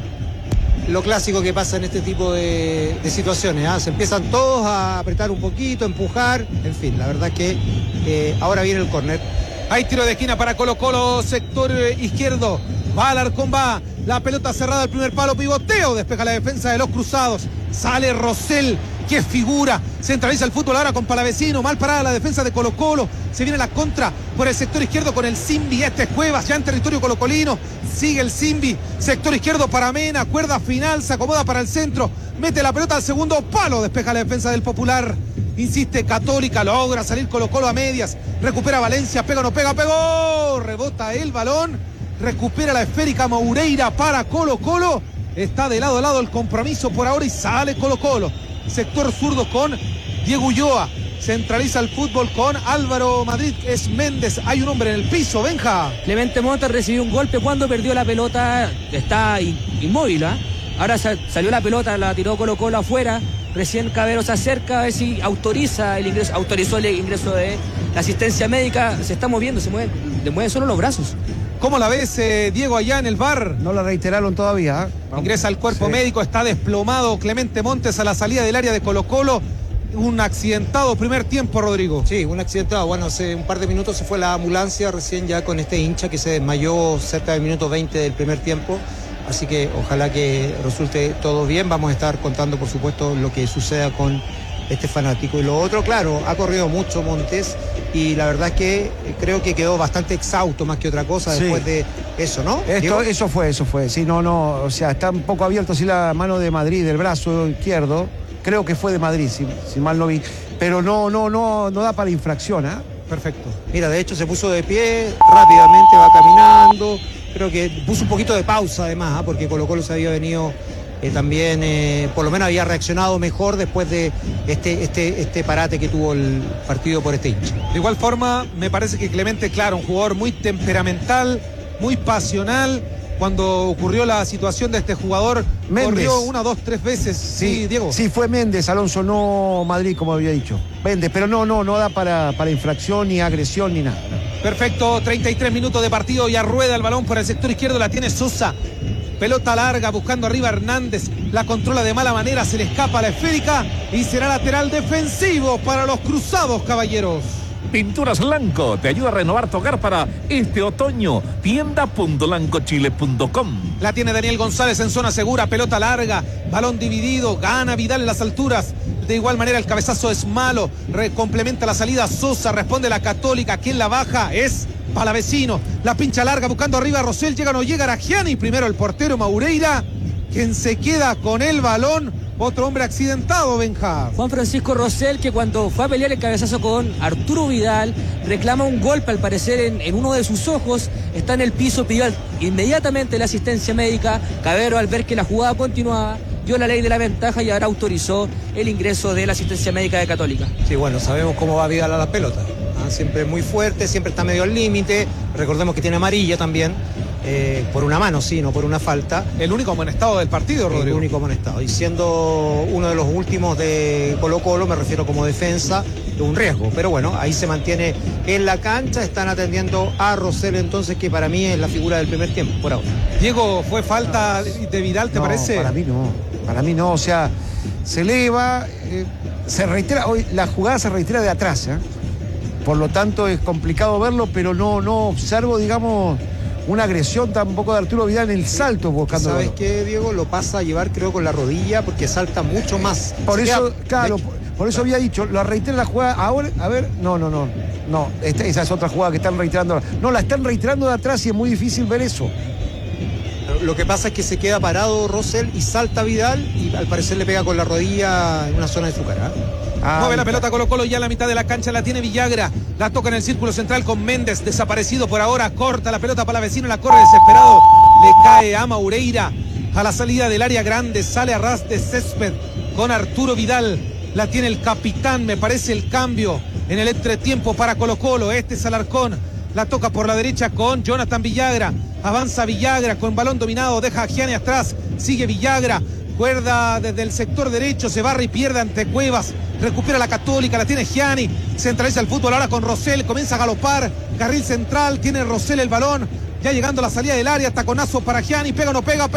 Lo clásico que pasa en este tipo de, de situaciones, ¿eh? Se empiezan todos a apretar un poquito, a empujar, en fin, la verdad que eh, ahora viene el córner. Hay tiro de esquina para Colo Colo, sector izquierdo. Va Alarcón, va la pelota cerrada al primer palo, pivoteo, despeja la defensa de los cruzados. Sale Rosell, qué figura. Centraliza el fútbol ahora con Palavecino, mal parada la defensa de Colo Colo. Se viene la contra por el sector izquierdo con el Simbi. Este es Cuevas, ya en territorio colocolino. Sigue el Simbi, sector izquierdo para Mena, cuerda final, se acomoda para el centro. Mete la pelota al segundo palo, despeja la defensa del Popular. Insiste Católica, logra salir Colo Colo a medias. Recupera Valencia, pega o no pega, pegó. Rebota el balón, recupera la esférica Moureira para Colo Colo. Está de lado a lado el compromiso por ahora y sale Colo Colo. Sector zurdo con Diego Ulloa. Centraliza el fútbol con Álvaro Madrid, es Méndez. Hay un hombre en el piso, Benja. Clemente Montes recibió un golpe cuando perdió la pelota. Está in- inmóvil, ¿eh? Ahora sa- salió la pelota, la tiró Colo Colo afuera. Recién Cabero se acerca a ver si autoriza el ingreso, autorizó el ingreso de la asistencia médica. Se está moviendo, se mueve, le mueve solo los brazos. ¿Cómo la ves, eh, Diego, allá en el V A R? No la reiteraron todavía. ¿eh? Ingresa al cuerpo Sí. médico, está desplomado Clemente Montes a la salida del área de Colo Colo. Un accidentado primer tiempo, Rodrigo. Sí, un accidentado. Bueno, hace un par de minutos se fue la ambulancia recién ya con este hincha que se desmayó cerca del minuto veinte del primer tiempo. Así que ojalá que resulte todo bien. Vamos a estar contando, por supuesto, lo que suceda con este fanático. Y lo otro, claro, ha corrido mucho Montes y la verdad es que creo que quedó bastante exhausto más que otra cosa Sí. después de eso, ¿no? Esto, Diego? eso fue, eso fue. Sí, no, no, o sea, está un poco abierto así la mano de Madrid, del brazo izquierdo. Creo que fue de Madrid, si, si mal no vi. Pero no, no, no, no da para infracción, ¿ah? ¿eh? Perfecto. Mira, de hecho se puso de pie, rápidamente va caminando. Creo que puso un poquito de pausa además, ¿ah? Porque Colo Colo se había venido eh, también, eh, por lo menos había reaccionado mejor después de este, este, este parate que tuvo el partido por este hincha. De igual forma, me parece que Clemente, claro, un jugador muy temperamental, muy pasional. Cuando ocurrió la situación de este jugador, Méndez. corrió una, dos, tres veces. Sí, Diego. Sí, fue Méndez, Alonso, no Madrid, como había dicho. Méndez, pero no, no, no da para, para infracción, ni agresión, ni nada. Perfecto, treinta y tres minutos de partido, ya rueda el balón por el sector izquierdo, la tiene Sosa. Pelota larga, buscando arriba Hernández, la controla de mala manera, se le escapa la esférica y será lateral defensivo para los cruzados, caballeros. Pinturas Lanco te ayuda a renovar tu hogar para este otoño. tienda punto lanco chile punto com. La tiene Daniel González en zona segura, pelota larga, balón dividido, gana Vidal en las alturas. De igual manera el cabezazo es malo, Re complementa la salida Sosa, responde la Católica, quien la baja es Palavecino. La pincha larga buscando arriba a Rosell, llega o no llega Aragiani, primero el portero Maureira, quien se queda con el balón. Otro hombre accidentado, Benja. Juan Francisco Rosell, que cuando fue a pelear el cabezazo con Arturo Vidal, reclama un golpe al parecer en, en uno de sus ojos, está en el piso, pidió inmediatamente la asistencia médica. Cabero, al ver que la jugada continuaba, dio la ley de la ventaja y ahora autorizó el ingreso de la asistencia médica de Católica. Sí, bueno, sabemos cómo va Vidal a la pelota. ¿Ah? Siempre muy fuerte, siempre está medio al límite. Recordemos que tiene amarilla también. Eh, por una mano, sí, no por una falta. El único amonestado del partido, Rodrigo. El único amonestado. Y siendo uno de los últimos de Colo Colo, me refiero como defensa, de un riesgo. Pero bueno, ahí se mantiene en la cancha. Están atendiendo a Rosell, entonces, que para mí es la figura del primer tiempo, por ahora. Diego, ¿fue falta de Vidal, te no, parece? Para mí no, para mí no. O sea, se eleva, eh, se reitera, hoy la jugada se reitera de atrás, ¿eh? Por lo tanto es complicado verlo, pero no, no observo, digamos, una agresión tampoco de Arturo Vidal en el salto buscando. ¿Sabes qué, Diego? Lo pasa a llevar, creo, con la rodilla, porque salta mucho más. Por Se eso, queda... claro, por, por eso había dicho, lo reitera la jugada. Ahora, a ver, no, no, no. No, esta, esa es otra jugada que están reiterando. No, la están reiterando de atrás y es muy difícil ver eso. Lo que pasa es que se queda parado Rosell y salta Vidal y al parecer le pega con la rodilla en una zona de su cara. Ah, mueve la pelota Colo Colo, ya en la mitad de la cancha la tiene Villagra, la toca en el círculo central con Méndez, desaparecido por ahora, corta la pelota para Palavecino, la corre desesperado, le cae a Maureira, a la salida del área grande, sale a ras de césped con Arturo Vidal, la tiene el capitán, me parece el cambio en el entretiempo para Colo Colo, este es Alarcón, la toca por la derecha con Jonathan Villagra, avanza Villagra con balón dominado, deja a Gianni atrás, sigue Villagra, cuerda desde el sector derecho, se barra y pierde ante Cuevas, recupera la Católica, la tiene Gianni, centraliza el fútbol ahora con Rosell, comienza a galopar, carril central, tiene Rosell el balón, ya llegando a la salida del área, taconazo para Gianni, pega o no pega,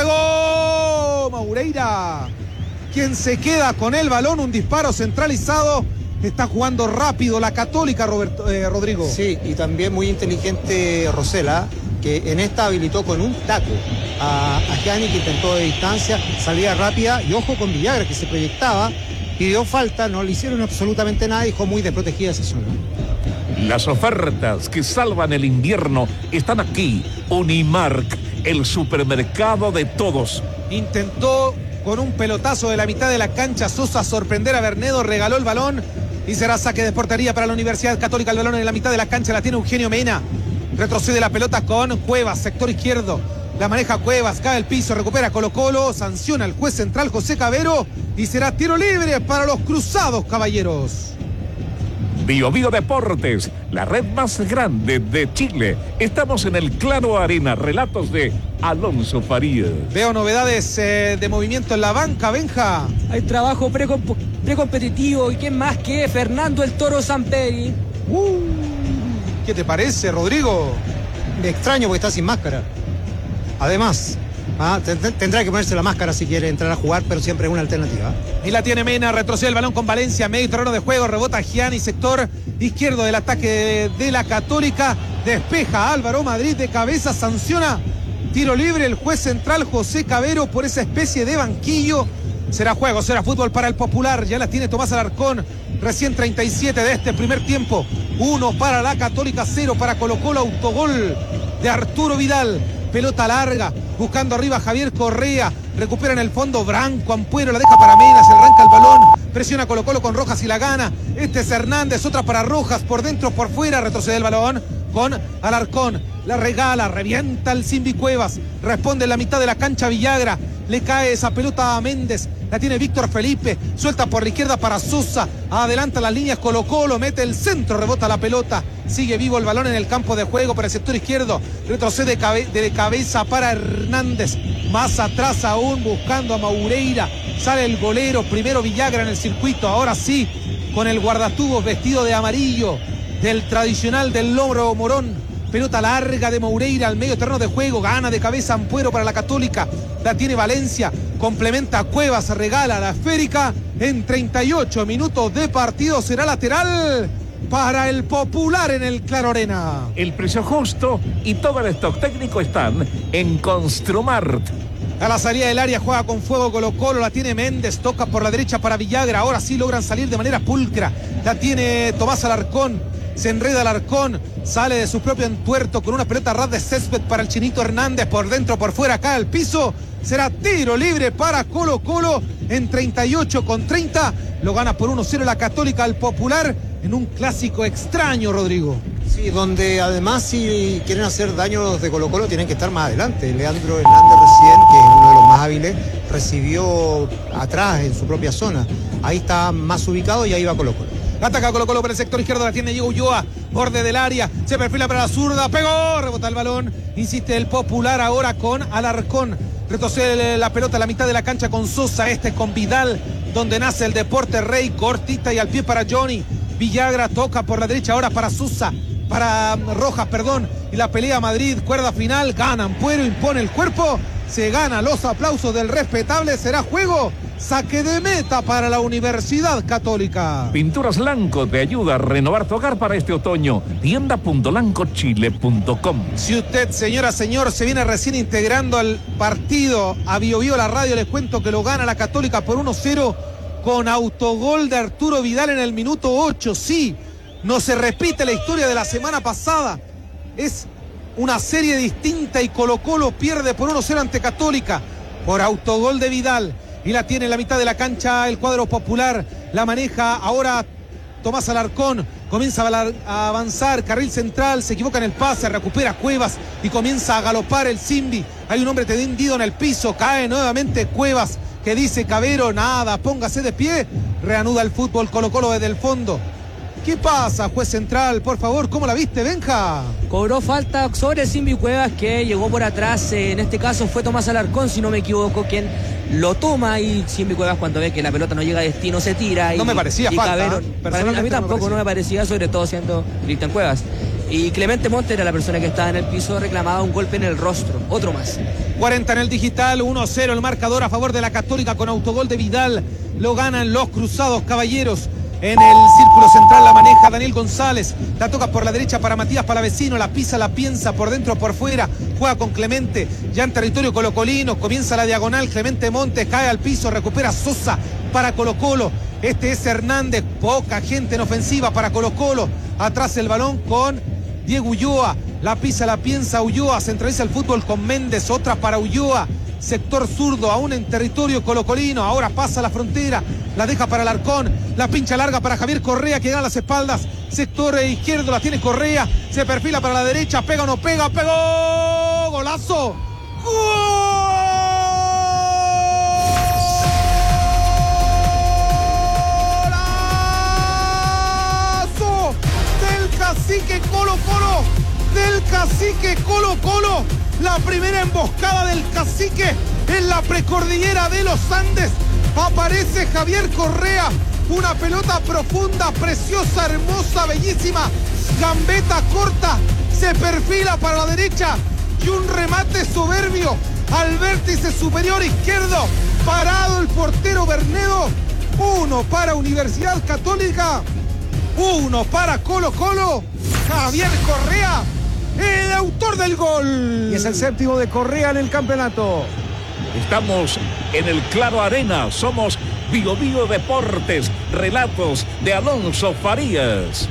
pegó Maureira, quien se queda con el balón, un disparo centralizado, está jugando rápido la Católica, Roberto, eh, Rodrigo. Sí, y también muy inteligente Rosell, ¿eh? Que en esta habilitó con un taco a, a Gianni, que intentó de distancia, salida rápida, y ojo con Villagra, que se proyectaba, pidió falta, no le hicieron absolutamente nada, dejó muy desprotegida esa zona. Las ofertas que salvan el invierno están aquí. Unimark, el supermercado de todos. Intentó con un pelotazo de la mitad de la cancha Sosa sorprender a Bernedo, regaló el balón y será saque de portería para la Universidad Católica. El balón en la mitad de la cancha la tiene Eugenio Mena. Retrocede la pelota con Cuevas, sector izquierdo. La maneja Cuevas, cae al piso, recupera Colo Colo, sanciona al juez central José Cabero y será tiro libre para los Cruzados, caballeros. Bio Bio Deportes, la red más grande de Chile. Estamos en el Claro Arena, relatos de Alonso Farías. Veo novedades eh, de movimiento en la banca, Benja. Hay trabajo precomp- precompetitivo y quién más que Fernando el Toro Samperi. Uh, ¿Qué te parece, Rodrigo? Me extraño porque está sin máscara. Además, ¿ah? tendrá que ponerse la máscara si quiere entrar a jugar, pero siempre es una alternativa. Y la tiene Mena, retrocede el balón con Valencia, medio terreno de juego, rebota Gianni, sector izquierdo del ataque de, de la Católica, despeja Álvaro Madrid de cabeza, sanciona, tiro libre el juez central José Cabero por esa especie de banquillo. Será juego, será fútbol para el Popular, ya la tiene Tomás Alarcón, recién treinta y siete de este primer tiempo, uno para la Católica, cero para Colo Colo, autogol de Arturo Vidal. Pelota larga, buscando arriba Javier Correa, recupera en el fondo Branco Ampuero, la deja para Mena, se arranca el balón, presiona Colo Colo con Rojas y la gana, este es Hernández, otra para Rojas, por dentro, por fuera, retrocede el balón con Alarcón, la regala, revienta el Simbi Cuevas, responde en la mitad de la cancha Villagra, le cae esa pelota a Méndez, la tiene Víctor Felipe, suelta por la izquierda para Sosa, adelanta las líneas Colo Colo, mete el centro, rebota la pelota, sigue vivo el balón en el campo de juego por el sector izquierdo, retrocede cabe- de cabeza para Hernández, más atrás aún buscando a Maureira, sale el golero, primero Villagra en el circuito, ahora sí, con el guardatubos vestido de amarillo, del tradicional del Logro Morón. Pelota larga de Maureira al medio terreno de juego, gana de cabeza Ampuero para la Católica, la tiene Valencia, complementa Cuevas, regala la esférica, en treinta y ocho minutos de partido será lateral para el Popular en el Claro Arena. El precio justo y todo el stock técnico están en Construmart. A la salida del área juega con fuego Colo Colo, la tiene Méndez, toca por la derecha para Villagra, ahora sí logran salir de manera pulcra, la tiene Tomás Alarcón, se enreda Alarcón, sale de su propio entuerto con una pelota ras de césped para el Chinito Hernández, por dentro, por fuera, acá al piso, será tiro libre para Colo Colo en treinta y ocho con treinta, lo gana por uno cero la Católica al Popular en un clásico extraño, Rodrigo. Sí, donde además si quieren hacer daño los de Colo Colo tienen que estar más adelante. Leandro Hernández recién, que es uno de los más hábiles, recibió atrás en su propia zona. Ahí está más ubicado y ahí va Colo Colo. Ataca Colo Colo por el sector izquierdo, la tiene Diego Ulloa, borde del área, se perfila para la zurda, pegó, rebota el balón, insiste el Popular ahora con Alarcón, retrocede la pelota a la mitad de la cancha con Sosa, este con Vidal, donde nace el deporte rey, cortita y al pie para Johnny, Villagra toca por la derecha ahora para Sosa, para Rojas, perdón, y la pelea Madrid, cuerda final, gana Ampuero, impone el cuerpo, se gana los aplausos del respetable, será juego, saque de meta para la Universidad Católica. Pinturas Lanco te ayuda a renovar tu hogar para este otoño. tienda punto lanco chile punto com. Si usted, señora, señor, se viene recién integrando al partido a Bio Bio la radio, les cuento que lo gana la Católica por uno cero con autogol de Arturo Vidal en el minuto ocho, sí. No se repite la historia de la semana pasada. Es una serie distinta y Colo Colo pierde por uno cero ante Católica por autogol de Vidal. Y la tiene en la mitad de la cancha el cuadro Popular. La maneja ahora Tomás Alarcón. Comienza a avanzar. Carril central. Se equivoca en el pase. Recupera Cuevas. Y comienza a galopar el Simbi. Hay un hombre tendido en el piso. Cae nuevamente Cuevas. Que dice Cabero. Nada. Póngase de pie. Reanuda el fútbol Colo Colo desde el fondo. ¿Qué pasa, juez central? Por favor, ¿cómo la viste, Benja? Cobró falta sobre Simbi Cuevas, que llegó por atrás. En este caso fue Tomás Alarcón, si no me equivoco, quien lo toma, y Simbi Cuevas, cuando ve que la pelota no llega a destino, se tira. No y, me parecía y falta. Cabero, ¿eh? para mí, a mí tampoco no me parecía, sobre todo siendo Cristian Cuevas. Y Clemente Monte era la persona que estaba en el piso, reclamaba un golpe en el rostro. Otro más. cuarenta en el digital, uno cero el marcador a favor de la Católica con autogol de Vidal. Lo ganan los Cruzados, caballeros. En el círculo central la maneja Daniel González, la toca por la derecha para Matías Palavecino, la pisa, la piensa por dentro, por fuera, juega con Clemente, ya en territorio colocolino, comienza la diagonal, Clemente Montes cae al piso, recupera Sosa para Colo Colo, este es Hernández, poca gente en ofensiva para Colo Colo, atrás el balón con Diego Ulloa, la pisa, la piensa Ulloa, centraliza el fútbol con Méndez, otra para Ulloa, sector zurdo, aún en territorio colocolino, ahora pasa la frontera, la deja para Alarcón, la pincha larga para Javier Correa que gana las espaldas, sector izquierdo la tiene Correa, se perfila para la derecha, pega o no pega, pegó, golazo, golazo del cacique Colo Colo, del cacique Colo Colo, la primera emboscada del cacique en la precordillera de los Andes. Aparece Javier Correa, una pelota profunda, preciosa, hermosa, bellísima, gambeta corta, se perfila para la derecha y un remate soberbio al vértice superior izquierdo, parado el portero Bernedo, uno para Universidad Católica, uno para Colo Colo, Javier Correa, el autor del gol. Y es el séptimo de Correa en el campeonato. Estamos en el Claro Arena. Somos Bio Bio Deportes. Relatos de Alonso Farías.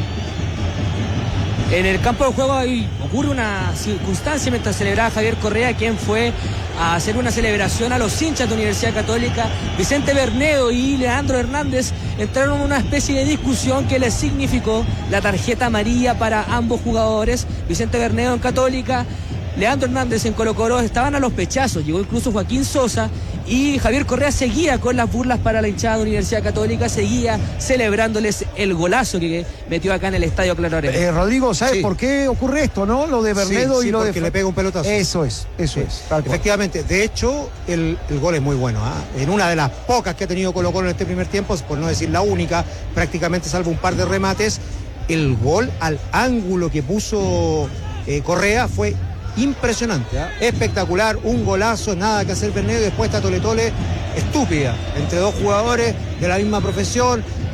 En el campo de juego hay, ocurre una circunstancia mientras celebraba Javier Correa, quien fue a hacer una celebración a los hinchas de Universidad Católica. Vicente Bernedo y Leandro Hernández entraron en una especie de discusión que les significó la tarjeta amarilla para ambos jugadores. Vicente Bernedo en Católica, Leandro Hernández en Colo Colo, estaban a los pechazos, llegó incluso Joaquín Sosa y Javier Correa seguía con las burlas para la hinchada de Universidad Católica, seguía celebrándoles el golazo que metió acá en el Estadio Claro Arena. Eh, Rodrigo, ¿sabes Sí. por qué ocurre esto, no? Lo de Bernedo Sí, sí, y lo de... porque le pega un pelotazo. Eso es, eso Sí, es. tal cual. efectivamente. De hecho, el, el gol es muy bueno. ¿ah? En una de las pocas que ha tenido Colo Colo en este primer tiempo, por no decir la única, prácticamente salvo un par de remates, el gol al ángulo que puso eh, Correa fue impresionante, ¿ah? Espectacular, un golazo, nada que hacer Bernedo, y después está Tole Tole, estúpida, entre dos jugadores de la misma profesión,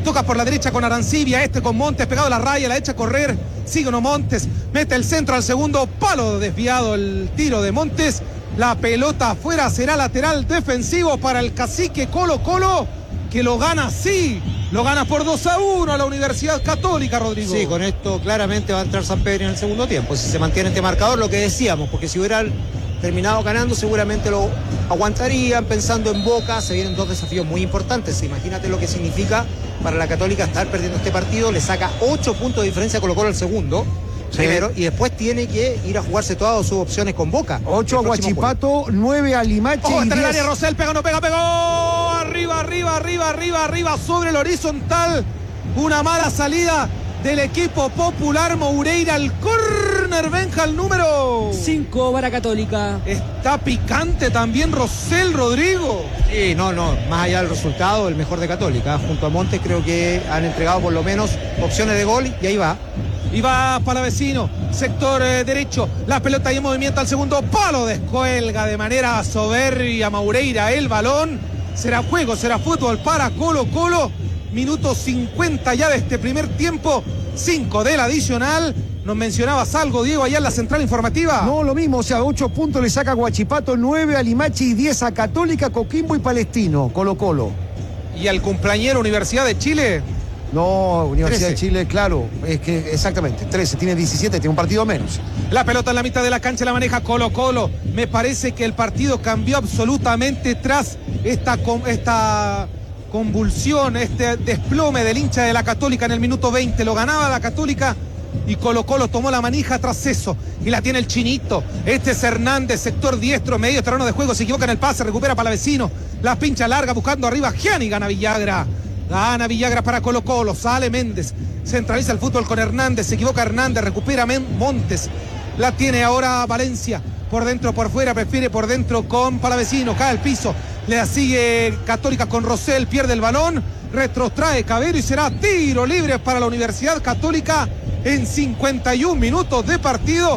Toca por la derecha con Arancibia, este con Montes, pegado a la raya, la echa a correr. Sigue uno Montes, mete el centro al segundo palo, desviado el tiro de Montes. La pelota afuera, será lateral defensivo para el cacique Colo Colo, que lo gana sí, lo gana por dos a uno a la Universidad Católica, Rodrigo. Sí, con esto claramente va a entrar San Pedro en el segundo tiempo, si se mantiene este marcador, lo que decíamos, porque si hubieran terminado ganando seguramente lo aguantarían. Pensando en Boca, se vienen dos desafíos muy importantes. Imagínate lo que significa para la Católica estar perdiendo este partido. Le saca ocho puntos de diferencia a Colo Colo al segundo, sí, primero, y después tiene que ir a jugarse todas sus opciones con Boca. ocho a Huachipato, nueve a Limache. Ojo, y está en el diez... área, Rosell, pega, no pega, pegó. Arriba, arriba, arriba, arriba, arriba, sobre el horizontal. Una mala salida del equipo popular. Moureira al córner, Benja, el número cinco para Católica. Está picante también Rosell, Rodrigo. Sí, no, no, más allá del resultado, el mejor de Católica. Junto a Montes creo que han entregado por lo menos opciones de gol y ahí va. Y va Palavecino, sector eh, derecho, la pelota y en movimiento al segundo palo, descuelga de manera soberbia Moureira el balón. Será juego, será fútbol para Colo Colo. Minuto cincuenta ya de este primer tiempo, cinco del adicional. ¿Nos mencionabas algo, Diego, allá en la central informativa? No, lo mismo, o sea, ocho puntos le saca a Huachipato, nueve a Limache y diez a Católica, Coquimbo y Palestino, Colo Colo. ¿Y al cumpleañero Universidad de Chile? No, Universidad trece. de Chile, claro, es que exactamente, trece, tiene diecisiete, tiene un partido menos. La pelota en la mitad de la cancha la maneja Colo Colo. Me parece que el partido cambió absolutamente tras esta, esta convulsión, este desplome del hincha de la Católica en el minuto veinte. Lo ganaba la Católica y Colo Colo tomó la manija tras eso. Y la tiene el Chinito. Este es Hernández, sector diestro, medio terreno de juego. Se equivoca en el pase, recupera Palavecino. La pincha larga buscando arriba. Gianni gana Villagra. Gana Villagra para Colo Colo, sale Méndez, centraliza el fútbol con Hernández, se equivoca Hernández, recupera Montes, la tiene ahora Valencia, por dentro, por fuera, prefiere por dentro con Palavecino, cae al piso, le sigue Católica con Rosell, pierde el balón, retrotrae Cabero y será tiro libre para la Universidad Católica en cincuenta y un minutos de partido.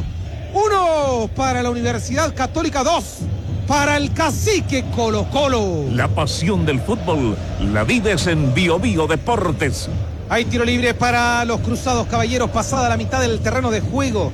Uno para la Universidad Católica, dos para el cacique Colo Colo. La pasión del fútbol la vives en Bio Bio Deportes. Hay tiro libre para los Cruzados, caballeros, pasada la mitad del terreno de juego.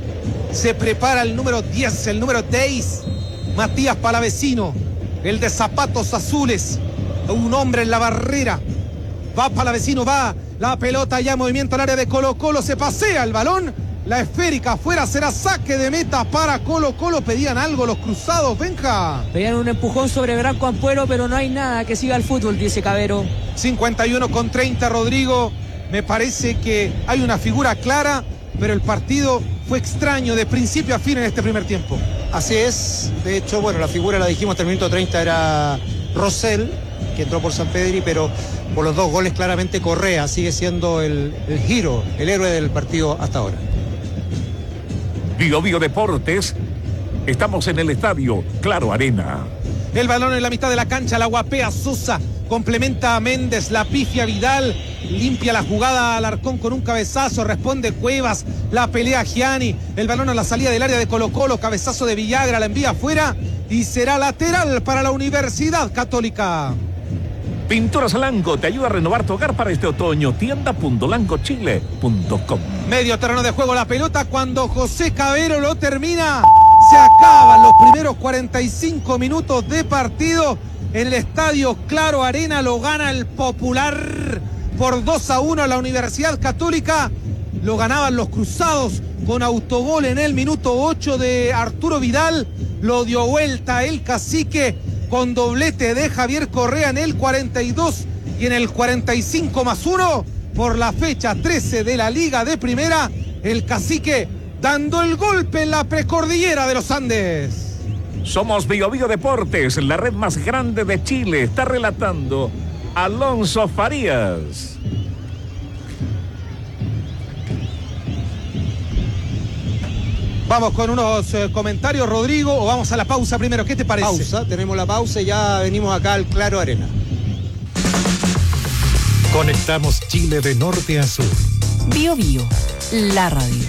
Se prepara el número diez, el número diez, Matías Palavecino, el de zapatos azules, un hombre en la barrera. Va Palavecino, va, la pelota ya en movimiento al área de Colo Colo, se pasea el balón. La esférica afuera, será saque de meta para Colo Colo. Pedían algo los Cruzados, Benja. Pedían un empujón sobre Branco Ampuero, pero no hay nada, que siga el fútbol, dice Cabero. cincuenta y uno con treinta, Rodrigo. Me parece que hay una figura clara, pero el partido fue extraño de principio a fin en este primer tiempo. Así es, de hecho, bueno, la figura la dijimos hasta el minuto treinta era Rosell, que entró por San Pedri, pero por los dos goles claramente Correa sigue siendo el, el giro, el héroe del partido hasta ahora. Bio Bio Deportes, estamos en el estadio Claro Arena. El balón en la mitad de la cancha, la guapea Sosa, complementa a Méndez, la pifia Vidal, limpia la jugada Alarcón con un cabezazo, responde Cuevas, la pelea Gianni, el balón a la salida del área de Colo Colo, cabezazo de Villagra, la envía afuera y será lateral para la Universidad Católica. Pinturas Lanco te ayuda a renovar tu hogar para este otoño. tienda punto lanco chile punto com. Medio terreno de juego la pelota, cuando José Cabero lo termina, se acaban los primeros cuarenta y cinco minutos de partido en el estadio Claro Arena. Lo gana el Popular por dos a uno a la Universidad Católica. Lo ganaban los Cruzados con autogol en el minuto ocho de Arturo Vidal. Lo dio vuelta el cacique con doblete de Javier Correa en el cuarenta y dos y en el cuarenta y cinco más uno por la fecha trece de la Liga de Primera, el cacique dando el golpe en la precordillera de los Andes. Somos Bio Bio Deportes, la red más grande de Chile. Está relatando Alonso Farías. Vamos con unos eh, comentarios, Rodrigo, o vamos a la pausa primero. ¿Qué te parece? Pausa, tenemos la pausa y ya venimos acá al Claro Arena. Conectamos Chile de norte a sur. Bio Bio, la radio.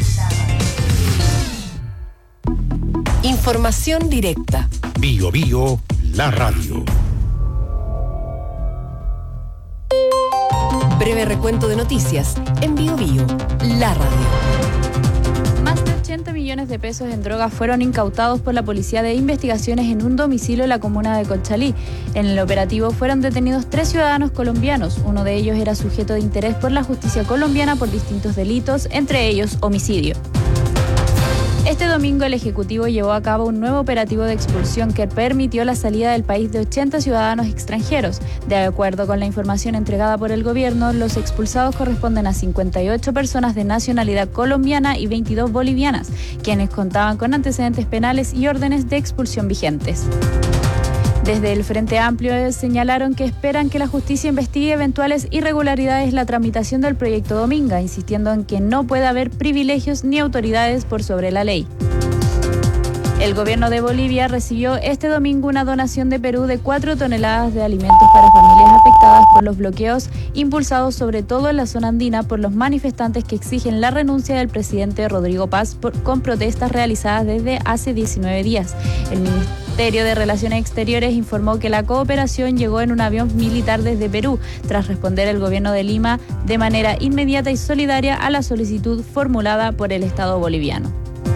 Información directa. Bio Bio, la radio. Breve recuento de noticias en Bio Bio, la radio. Más de ochenta millones de pesos en drogas fueron incautados por la Policía de Investigaciones en un domicilio en la comuna de Conchalí. En el operativo fueron detenidos tres ciudadanos colombianos. Uno de ellos era sujeto de interés por la justicia colombiana por distintos delitos, entre ellos homicidio. Este domingo el Ejecutivo llevó a cabo un nuevo operativo de expulsión que permitió la salida del país de ochenta ciudadanos extranjeros. De acuerdo con la información entregada por el gobierno, los expulsados corresponden a cincuenta y ocho personas de nacionalidad colombiana y veintidós bolivianas, quienes contaban con antecedentes penales y órdenes de expulsión vigentes. Desde el Frente Amplio señalaron que esperan que la justicia investigue eventuales irregularidades en la tramitación del proyecto Dominga, insistiendo en que no puede haber privilegios ni autoridades por sobre la ley. El gobierno de Bolivia recibió este domingo una donación de Perú de cuatro toneladas de alimentos para familias afectadas por los bloqueos impulsados sobre todo en la zona andina por los manifestantes que exigen la renuncia del presidente Rodrigo Paz por, con protestas realizadas desde hace diecinueve días. El Ministerio de Relaciones Exteriores informó que la cooperación llegó en un avión militar desde Perú, tras responder el gobierno de Lima de manera inmediata y solidaria a la solicitud formulada por el Estado boliviano.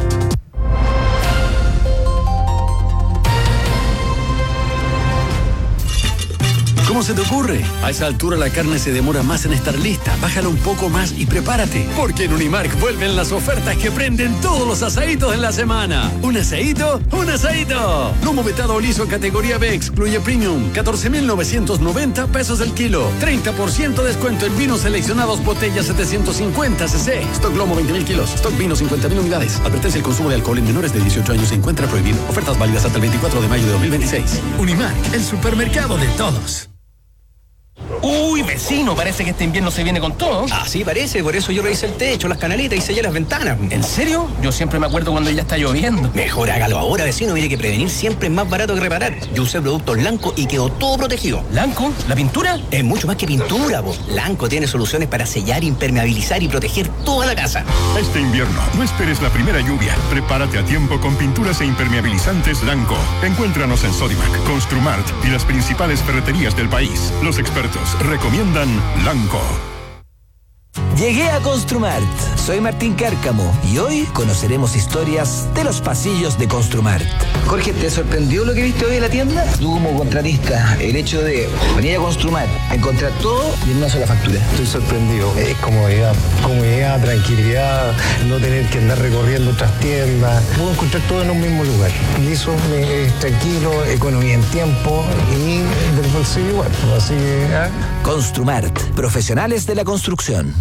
¿Cómo se te ocurre? A esa altura la carne se demora más en estar lista. Bájala un poco más y prepárate. Porque en Unimark vuelven las ofertas que prenden todos los asaditos en la semana. ¿Un asadito? ¡Un asadito! Lomo vetado liso categoría B excluye Premium. catorce mil novecientos noventa pesos el kilo. treinta por ciento descuento en vinos seleccionados botella setecientos cincuenta cc. Stock lomo veinte mil kilos. Stock vino cincuenta mil unidades. Advertencia: el consumo de alcohol en menores de dieciocho años se encuentra prohibido. Ofertas válidas hasta el veinticuatro de mayo de dos mil veintiséis. Unimark, el supermercado de todos. Uy, vecino, parece que este invierno se viene con todo. Ah, sí, parece, por eso yo revisé el techo, las canaletas y sellé las ventanas. ¿En serio? Yo siempre me acuerdo cuando ya está lloviendo. Mejor hágalo ahora, vecino, mire que prevenir siempre es más barato que reparar. Yo usé productos Lanco y quedó todo protegido. ¿Lanco? ¿La pintura? Es mucho más que pintura, po. Lanco tiene soluciones para sellar, impermeabilizar y proteger toda la casa. Este invierno, no esperes la primera lluvia. Prepárate a tiempo con pinturas e impermeabilizantes Lanco. Encuéntranos en Sodimac, Construmart y las principales ferreterías del país. Los expertos recomiendan Lanco. Llegué a Construmart. Soy Martín Cárcamo y hoy conoceremos historias de los pasillos de Construmart. Jorge, ¿te sorprendió lo que viste hoy en la tienda? Tú como contratista, el hecho de venir a Construmart, encontrar todo y en una sola factura. Estoy sorprendido. Es comodidad, comodidad, tranquilidad, no tener que andar recorriendo otras tiendas. Puedo encontrar todo en un mismo lugar. Y eso me es tranquilo, economía en tiempo y del bolsillo igual. Así que, ¿eh? Construmart, profesionales de la construcción.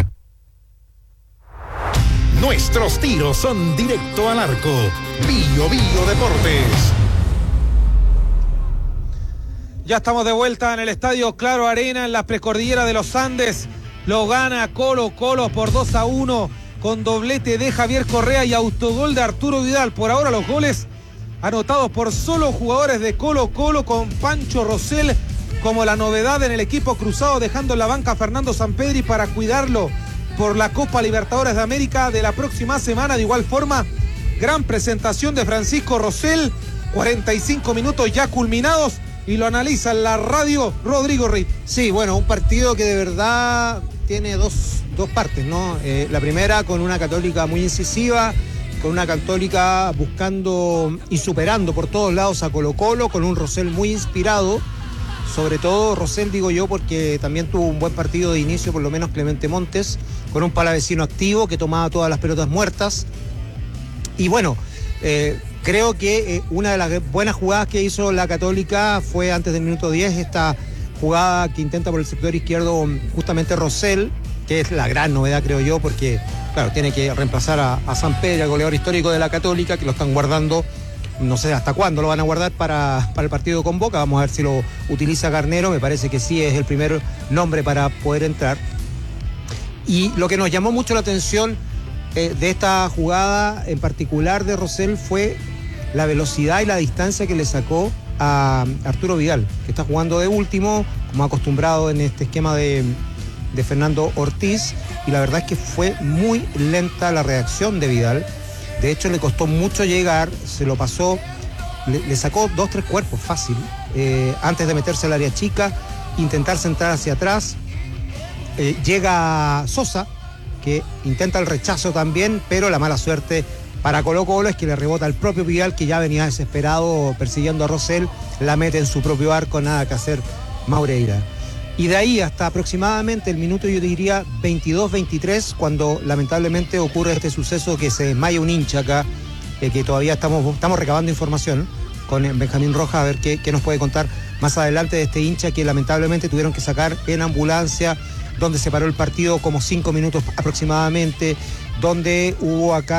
Nuestros tiros son directo al arco. Bio Bio Deportes. Ya estamos de vuelta en el estadio Claro Arena, en la precordillera de los Andes. Lo gana Colo Colo por dos a uno con doblete de Javier Correa y autogol de Arturo Vidal. Por ahora los goles anotados por solo jugadores de Colo Colo, con Pancho Rosell como la novedad en el equipo cruzado, dejando en la banca a Fernando Sampedri para cuidarlo por la Copa Libertadores de América de la próxima semana. De igual forma, gran presentación de Francisco Rosell, cuarenta y cinco minutos ya culminados, y lo analiza en la radio Rodrigo Ritt. Sí, bueno, un partido que de verdad tiene dos, dos partes, ¿no? Eh, la primera con una Católica muy incisiva, con una Católica buscando y superando por todos lados a Colo Colo, con un Rosell muy inspirado. Sobre todo Rosell, digo yo, porque también tuvo un buen partido de inicio, por lo menos Clemente Montes, con un palavecino activo que tomaba todas las pelotas muertas. Y bueno, eh, creo que eh, una de las buenas jugadas que hizo la Católica fue antes del minuto diez, esta jugada que intenta por el sector izquierdo justamente Rosell, que es la gran novedad, creo yo, porque claro, tiene que reemplazar a, a Sampedri, el goleador histórico de la Católica, que lo están guardando. No sé hasta cuándo lo van a guardar para, para el partido con Boca. Vamos a ver si lo utiliza Garnero. Me parece que sí es el primer nombre para poder entrar. Y lo que nos llamó mucho la atención eh, de esta jugada en particular de Rosell fue la velocidad y la distancia que le sacó a Arturo Vidal, que está jugando de último, como acostumbrado en este esquema de, de Fernando Ortiz. Y la verdad es que fue muy lenta la reacción de Vidal. De hecho, le costó mucho llegar, se lo pasó, le, le sacó dos, tres cuerpos fácil, eh, antes de meterse al área chica, intentar centrar hacia atrás. eh, llega Sosa, que intenta el rechazo también, pero la mala suerte para Colo Colo es que le rebota al propio Vidal, que ya venía desesperado persiguiendo a Rosell, la mete en su propio arco, nada que hacer Maureira. Y de ahí hasta aproximadamente el minuto, yo diría, veintidós veintitrés, cuando lamentablemente ocurre este suceso que se desmaya un hincha acá, eh, que todavía estamos, estamos recabando información con Benjamín Rojas, a ver qué, qué nos puede contar más adelante de este hincha que lamentablemente tuvieron que sacar en ambulancia, donde se paró el partido como cinco minutos aproximadamente, donde hubo acá